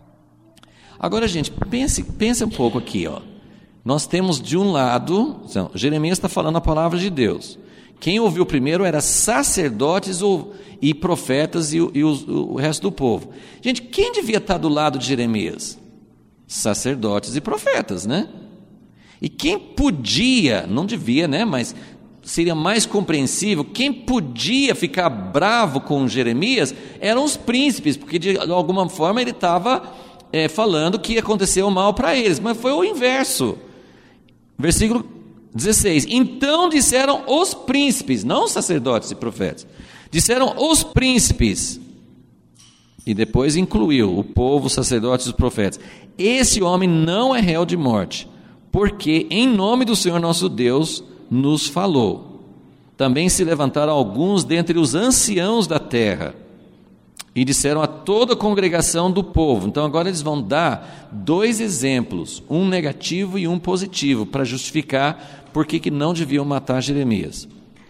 Agora, gente, pense, pense um pouco aqui, ó. Nós temos de um lado, então, Jeremias está falando a palavra de Deus. Quem ouviu primeiro era sacerdotes e profetas e, e o, o resto do povo. Gente, quem devia estar do lado de Jeremias? Sacerdotes e profetas, né? E quem podia, não devia, né? Mas seria mais compreensível, quem podia ficar bravo com Jeremias eram os príncipes, porque de alguma forma ele estava é, falando que ia acontecer o mal para eles, mas foi o inverso. Versículo dezesseis. Então disseram os príncipes, não os sacerdotes e profetas, disseram os príncipes, e depois incluiu o povo, os sacerdotes e os profetas: esse homem não é réu de morte, porque em nome do Senhor nosso Deus nos falou. Também se levantaram alguns dentre os anciãos da terra e disseram a toda a congregação do povo. Então agora eles vão dar dois exemplos, um negativo e um positivo, para justificar por que que não deviam matar Jeremias.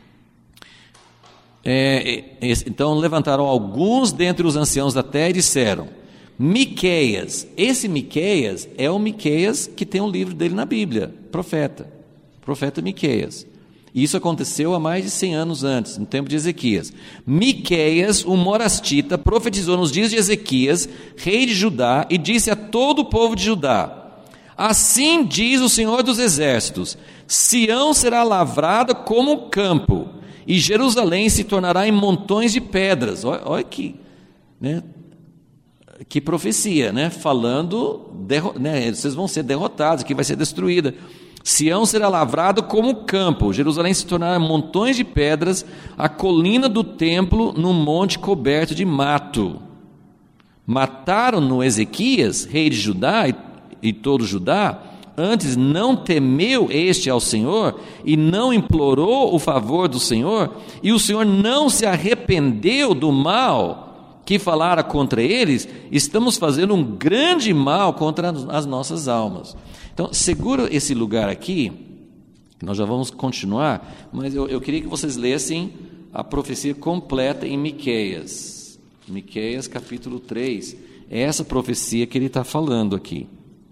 É, então levantaram alguns dentre os anciãos da terra e disseram: Miqueias, esse Miqueias é o Miqueias que tem um livro dele na Bíblia, profeta, profeta Miqueias. Isso aconteceu há mais de cem anos antes, no tempo de Ezequias. Miqueias, o morastita, profetizou nos dias de Ezequias, rei de Judá, e disse a todo o povo de Judá: assim diz o Senhor dos exércitos: Sião será lavrada como um campo, e Jerusalém se tornará em montões de pedras. Olha, olha que, né, que profecia, né? Falando, derro, né, vocês vão ser derrotados, que vai ser destruída. Sião será lavrado como campo, Jerusalém se tornará montões de pedras, a colina do templo num monte coberto de mato. Mataram-no Ezequias, rei de Judá, e, e todo Judá. Antes não temeu este ao Senhor e não implorou o favor do Senhor, e o Senhor não se arrependeu do mal que falara contra eles. Estamos fazendo um grande mal contra as nossas almas. Então, segura esse lugar aqui, nós já vamos continuar, mas eu, eu queria que vocês lessem a profecia completa em Miqueias. Miqueias capítulo três. É essa profecia que ele está falando aqui.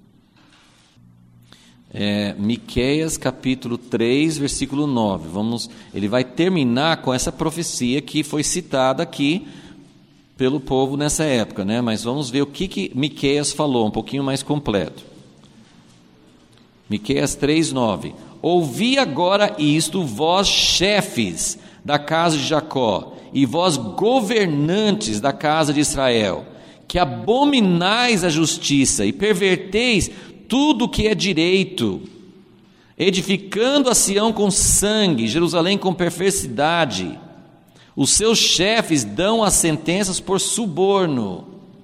É, Miqueias capítulo três, versículo nove. Vamos, ele vai terminar com essa profecia que foi citada aqui pelo povo nessa época, né? Mas vamos ver o que, que Miqueias falou, um pouquinho mais completo. Miqueias três, nove. Ouvi agora isto, vós chefes da casa de Jacó, e vós governantes da casa de Israel, que abominais a justiça e perverteis tudo o que é direito, edificando a Sião com sangue, Jerusalém com perversidade. Os seus chefes dão as sentenças por suborno.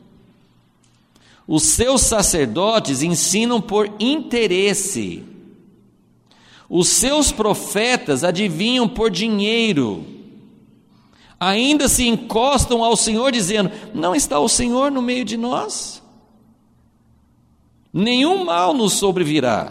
Os seus sacerdotes ensinam por interesse. Os seus profetas adivinham por dinheiro. Ainda se encostam ao Senhor dizendo: não está o Senhor no meio de nós? Nenhum mal nos sobrevirá.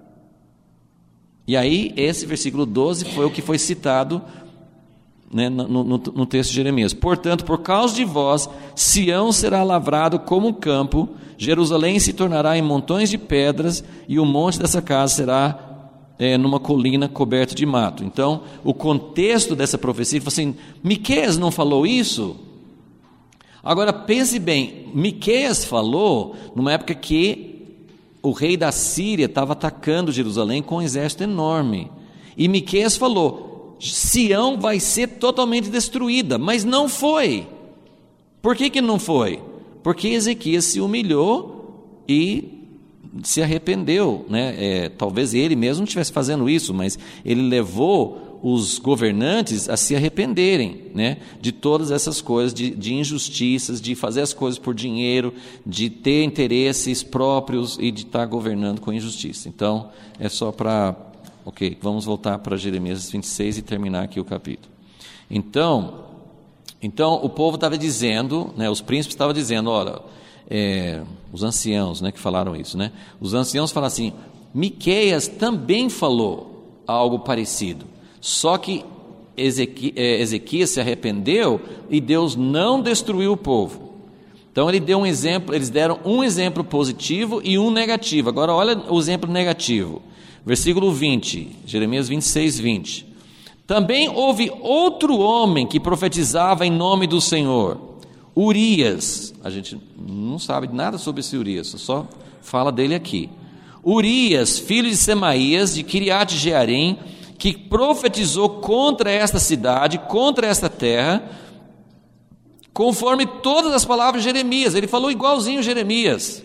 E aí, esse versículo doze foi o que foi citado, né, no, no, no texto de Jeremias. Portanto, por causa de vós, Sião será lavrado como um campo, Jerusalém se tornará em montões de pedras, e o monte dessa casa será é, numa colina coberta de mato. Então, o contexto dessa profecia, assim, Miqueias não falou isso? Agora, pense bem, Miqueias falou numa época que o rei da Síria estava atacando Jerusalém com um exército enorme. E Miqueias falou: Sião vai ser totalmente destruída, mas não foi. Por que que não foi? Porque Ezequias se humilhou e se arrependeu, né? É, talvez ele mesmo não estivesse fazendo isso, mas ele levou os governantes a se arrependerem, né, de todas essas coisas, de, de injustiças, de fazer as coisas por dinheiro, de ter interesses próprios e de estar governando com injustiça. Então, é só para... Ok, vamos voltar para Jeremias vinte e seis e terminar aqui o capítulo. Então, então o povo estava dizendo, né, os príncipes estavam dizendo, olha, é, os anciãos, né, que falaram isso, né, os anciãos falaram assim: Miqueias também falou algo parecido. Só que Ezequi, é, Ezequias se arrependeu e Deus não destruiu o povo. Então ele deu um exemplo, eles deram um exemplo positivo e um negativo. Agora olha o exemplo negativo. Versículo vinte, Jeremias vinte e seis, vinte. Também houve outro homem que profetizava em nome do Senhor, Urias. A gente não sabe nada sobre esse Urias, só fala dele aqui. Urias, filho de Semaías, de Kiriat Jearim, que profetizou contra esta cidade, contra esta terra, conforme todas as palavras de Jeremias. Ele falou igualzinho Jeremias.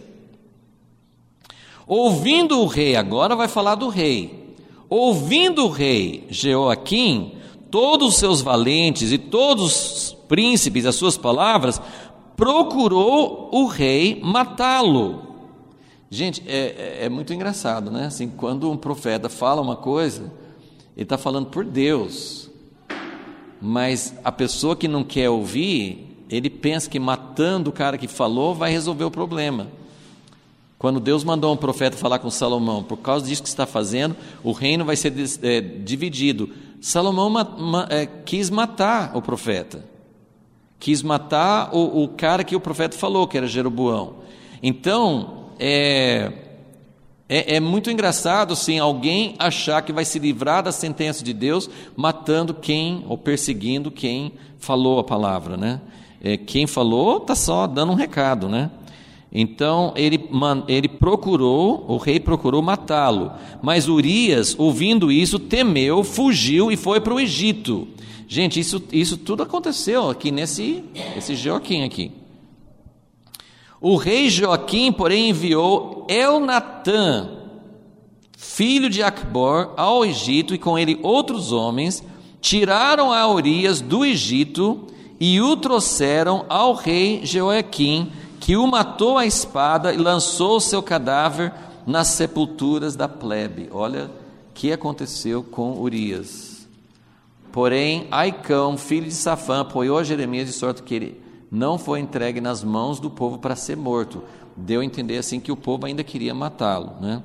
Ouvindo o rei, agora vai falar do rei. Ouvindo o rei Jeoaquim, todos os seus valentes e todos os príncipes, as suas palavras, procurou o rei matá-lo. Gente, é, é muito engraçado, né? Assim, quando um profeta fala uma coisa, ele está falando por Deus, mas a pessoa que não quer ouvir, ele pensa que matando o cara que falou vai resolver o problema. Quando Deus mandou um profeta falar com Salomão: por causa disso que você está fazendo, o reino vai ser é, dividido. Salomão ma, ma, é, quis matar o profeta, quis matar o, o cara que o profeta falou, que era Jeroboão. Então, é... É, é muito engraçado, assim, alguém achar que vai se livrar da sentença de Deus matando quem, ou perseguindo quem falou a palavra, né? É, quem falou está só dando um recado, né? Então ele, ele procurou, o rei procurou matá-lo, mas Urias, ouvindo isso, temeu, fugiu e foi para o Egito. Gente, isso, isso tudo aconteceu aqui nesse esse Joaquim aqui. O rei Joaquim, porém, enviou Elnatã, filho de Acbor, ao Egito, e com ele outros homens, tiraram a Urias do Egito e o trouxeram ao rei Jeoaquim, que o matou à espada e lançou o seu cadáver nas sepulturas da plebe. Olha o que aconteceu com Urias. Porém, Aicão, filho de Safã, apoiou a Jeremias de sorte que ele não foi entregue nas mãos do povo para ser morto. Deu a entender assim que o povo ainda queria matá-lo, né?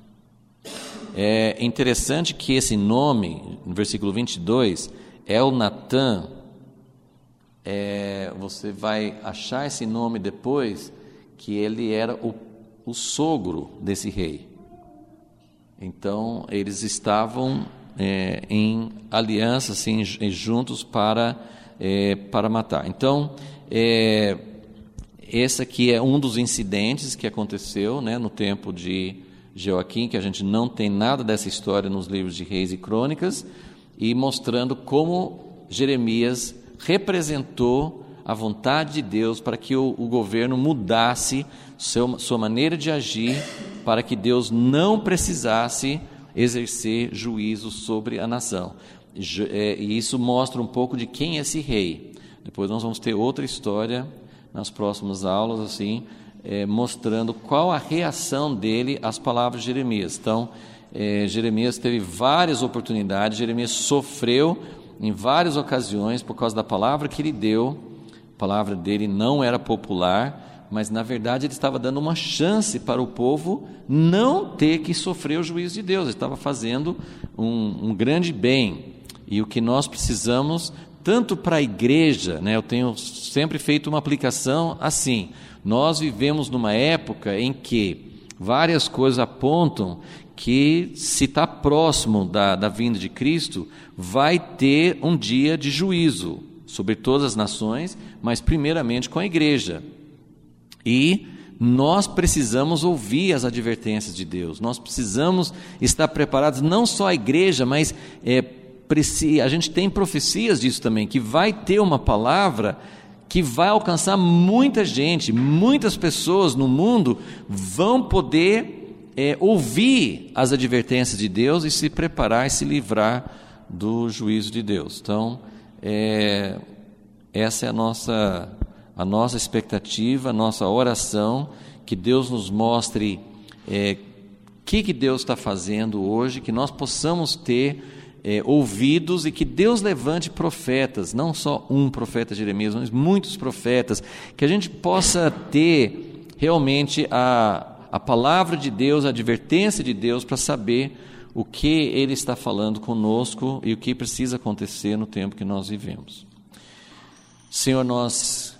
É interessante que esse nome, no versículo vinte e dois, Elnatã, é, você vai achar esse nome depois, que ele era o, o sogro desse rei. Então, eles estavam é, em aliança, assim, juntos para, é, para matar. Então, é, esse aqui é um dos incidentes que aconteceu, né, no tempo de Joaquim, que a gente não tem nada dessa história nos livros de Reis e Crônicas, e mostrando como Jeremias representou a vontade de Deus para que o, o governo mudasse seu, sua maneira de agir, para que Deus não precisasse exercer juízo sobre a nação. E isso mostra um pouco de quem é esse rei. Depois nós vamos ter outra história nas próximas aulas, assim, é, mostrando qual a reação dele às palavras de Jeremias. Então, é, Jeremias teve várias oportunidades, Jeremias sofreu em várias ocasiões por causa da palavra que ele deu. A palavra dele não era popular, mas na verdade ele estava dando uma chance para o povo não ter que sofrer o juízo de Deus. Ele estava fazendo um, um grande bem. E o que nós precisamos, tanto para a igreja, né, eu tenho sempre feito uma aplicação assim, nós vivemos numa época em que várias coisas apontam que, se está próximo da, da vinda de Cristo, vai ter um dia de juízo sobre todas as nações, mas primeiramente com a igreja. E nós precisamos ouvir as advertências de Deus, nós precisamos estar preparados, não só a igreja, mas é, a gente tem profecias disso também, que vai ter uma palavra que vai alcançar muita gente, muitas pessoas no mundo vão poder é, ouvir as advertências de Deus e se preparar e se livrar do juízo de Deus. Então, é, essa é a nossa... a nossa expectativa, a nossa oração, que Deus nos mostre o é, que, que Deus está fazendo hoje, que nós possamos ter é, ouvidos e que Deus levante profetas, não só um profeta Jeremias, mas muitos profetas, que a gente possa ter realmente a, a palavra de Deus, a advertência de Deus, para saber o que Ele está falando conosco e o que precisa acontecer no tempo que nós vivemos. Senhor, nós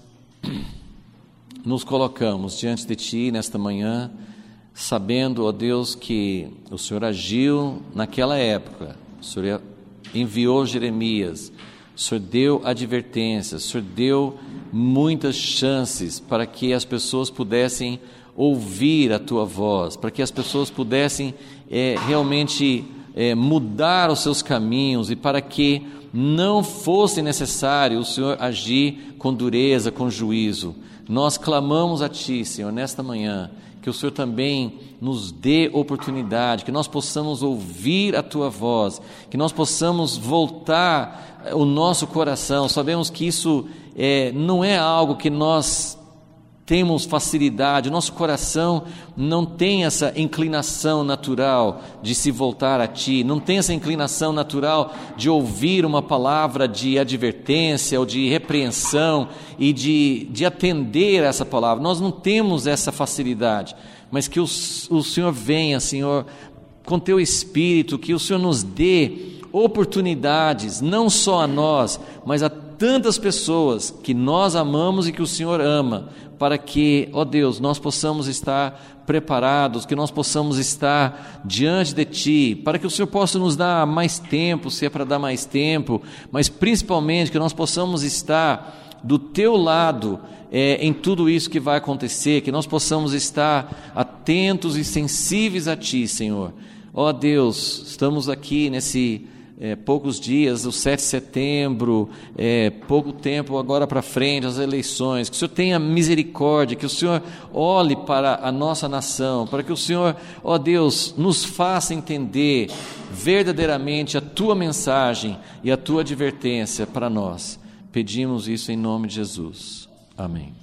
nos colocamos diante de Ti nesta manhã, sabendo, ó Deus, que o Senhor agiu naquela época, o Senhor enviou Jeremias, o Senhor deu advertências, o Senhor deu muitas chances para que as pessoas pudessem ouvir a Tua voz, para que as pessoas pudessem é, realmente é, mudar os seus caminhos e para que não fosse necessário o Senhor agir com dureza, com juízo. Nós clamamos a Ti, Senhor, nesta manhã, que o Senhor também nos dê oportunidade, que nós possamos ouvir a Tua voz, que nós possamos voltar o nosso coração. Sabemos que isso é, não é algo que nós temos facilidade, o nosso coração não tem essa inclinação natural de se voltar a Ti, não tem essa inclinação natural de ouvir uma palavra de advertência ou de repreensão e de, de atender a essa palavra. Nós não temos essa facilidade, mas que o, o Senhor venha, Senhor, com Teu Espírito, que o Senhor nos dê oportunidades, não só a nós, mas a tantas pessoas que nós amamos e que o Senhor ama, para que, ó Deus, nós possamos estar preparados, que nós possamos estar diante de Ti, para que o Senhor possa nos dar mais tempo, se é para dar mais tempo, mas principalmente que nós possamos estar do Teu lado é, em tudo isso que vai acontecer, que nós possamos estar atentos e sensíveis a Ti, Senhor. Ó Deus, estamos aqui nesse... É, poucos dias, o sete de setembro, é, pouco tempo agora para frente, as eleições, que o Senhor tenha misericórdia, que o Senhor olhe para a nossa nação, para que o Senhor, ó Deus, nos faça entender verdadeiramente a Tua mensagem e a Tua advertência para nós. Pedimos isso em nome de Jesus. Amém.